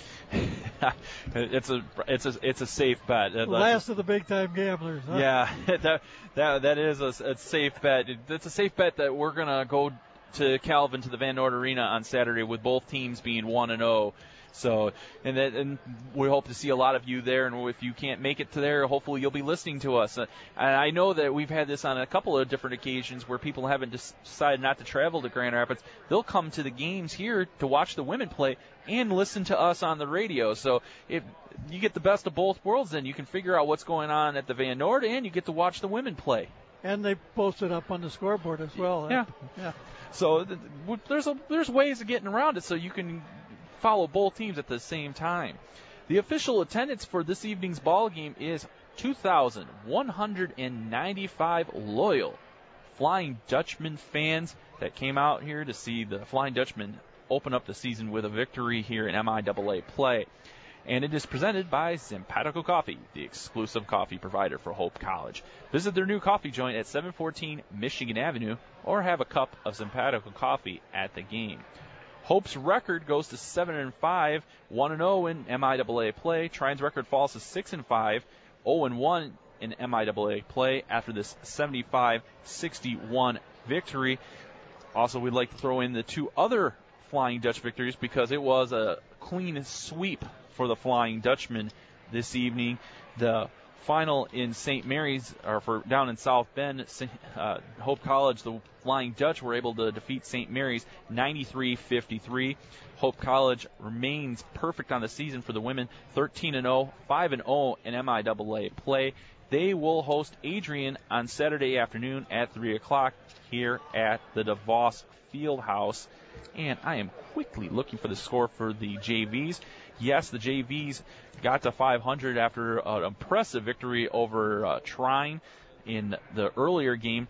it's a it's a it's a safe bet. Last of the big time gamblers. Huh? Yeah, that that that is a, a safe bet. It's a safe bet that we're gonna go to Calvin to the Van Noord Arena on Saturday with both teams being one and zero. So, and that, and we hope to see a lot of you there. And if you can't make it to there, hopefully you'll be listening to us. Uh, and I know that we've had this on a couple of different occasions where people haven't decided not to travel to Grand Rapids. They'll come to the games here to watch the women play and listen to us on the radio. So if you get the best of both worlds, then you can figure out what's going on at the Van Noord, and you get to watch the women play. And they post it up on the scoreboard as well. Yeah. Yeah. So th- there's a, there's ways of getting around it, so you can follow both teams at the same time. The official attendance for this evening's ball game is two thousand one hundred ninety-five loyal Flying Dutchman fans that came out here to see the Flying Dutchman open up the season with a victory here in M I A A play. And it is presented by Simpatico Coffee, the exclusive coffee provider for Hope College. Visit their new coffee joint at seven fourteen Michigan Avenue, or have a cup of Simpatico Coffee at the game. Hope's record goes to seven and five, one and zero in M I A A play. Trine's record falls to six and five, zero and one in M I A A play after this seventy-five sixty-one victory. Also, we'd like to throw in the two other Flying Dutch victories because it was a clean sweep for the Flying Dutchman this evening. The final in Saint Mary's, or for down in South Bend, uh, Hope College, the Flying Dutch were able to defeat Saint Mary's ninety-three fifty-three. Hope College remains perfect on the season for the women, thirteen and oh, five and oh in M I A A play. They will host Adrian on Saturday afternoon at three o'clock here at the DeVos Fieldhouse. And I am quickly looking for the score for the J Vs. Yes, the J Vs got to five hundred after an impressive victory over uh, Trine in the earlier game.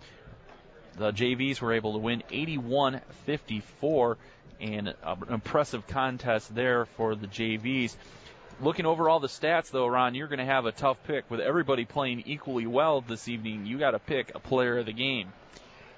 The J Vs were able to win eighty-one fifty-four, and an impressive contest there for the J Vs. Looking over all the stats, though, Ron, you're going to have a tough pick with everybody playing equally well this evening. You got to pick a player of the game.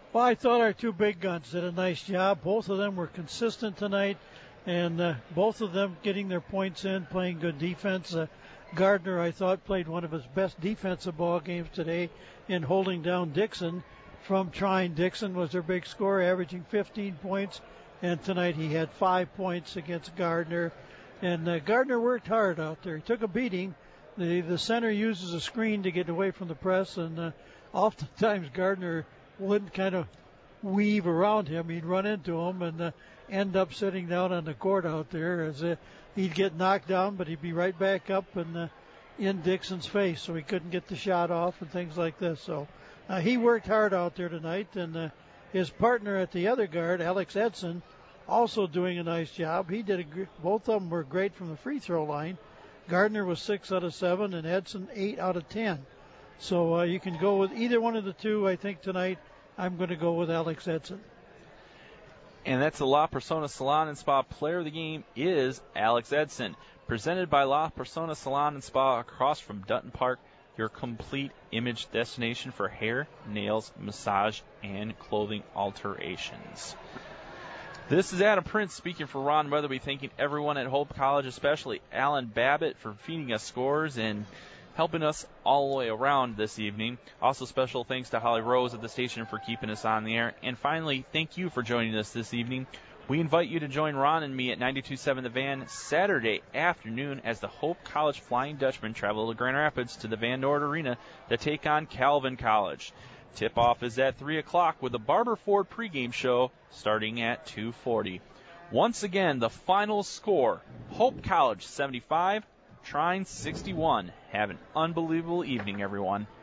Well, I thought our two big guns did a nice job. Both of them were consistent tonight, and uh, both of them getting their points in, playing good defense. Uh, Gardner, I thought, played one of his best defensive ball games today in holding down Dixon from trying. Dixon was their big scorer, averaging fifteen points, and tonight he had five points against Gardner. And uh, Gardner worked hard out there. He took a beating. The the center uses a screen to get away from the press, and uh, oftentimes Gardner wouldn't kind of weave around him. He'd run into him and uh, end up sitting down on the court out there. As uh, he'd get knocked down, but he'd be right back up and uh, in Dixon's face, so he couldn't get the shot off and things like this. So uh, he worked hard out there tonight, and uh, his partner at the other guard, Alex Edson, also doing a nice job. He did a gr- both of them were great from the free throw line. Gardner was six out of seven, and Edson eight out of ten. So uh, you can go with either one of the two. I think tonight I'm going to go with Alex Edson. And that's the La Persona Salon and Spa player of the game is Alex Edson. Presented by La Persona Salon and Spa across from Dutton Park, your complete image destination for hair, nails, massage, and clothing alterations. This is Adam Prince speaking for Ron Weatherby, thanking everyone at Hope College, especially Alan Babbitt for feeding us scores and helping us all the way around this evening. Also special thanks to Holly Rose at the station for keeping us on the air. And finally, thank you for joining us this evening. We invite you to join Ron and me at ninety-two point seven The Van Saturday afternoon as the Hope College Flying Dutchmen travel to Grand Rapids to the Van Noord Arena to take on Calvin College. Tip-off is at three o'clock with the Barber Ford pregame show starting at two forty. Once again, the final score, Hope College seventy-five, Trine sixty-one. Have an unbelievable evening, everyone.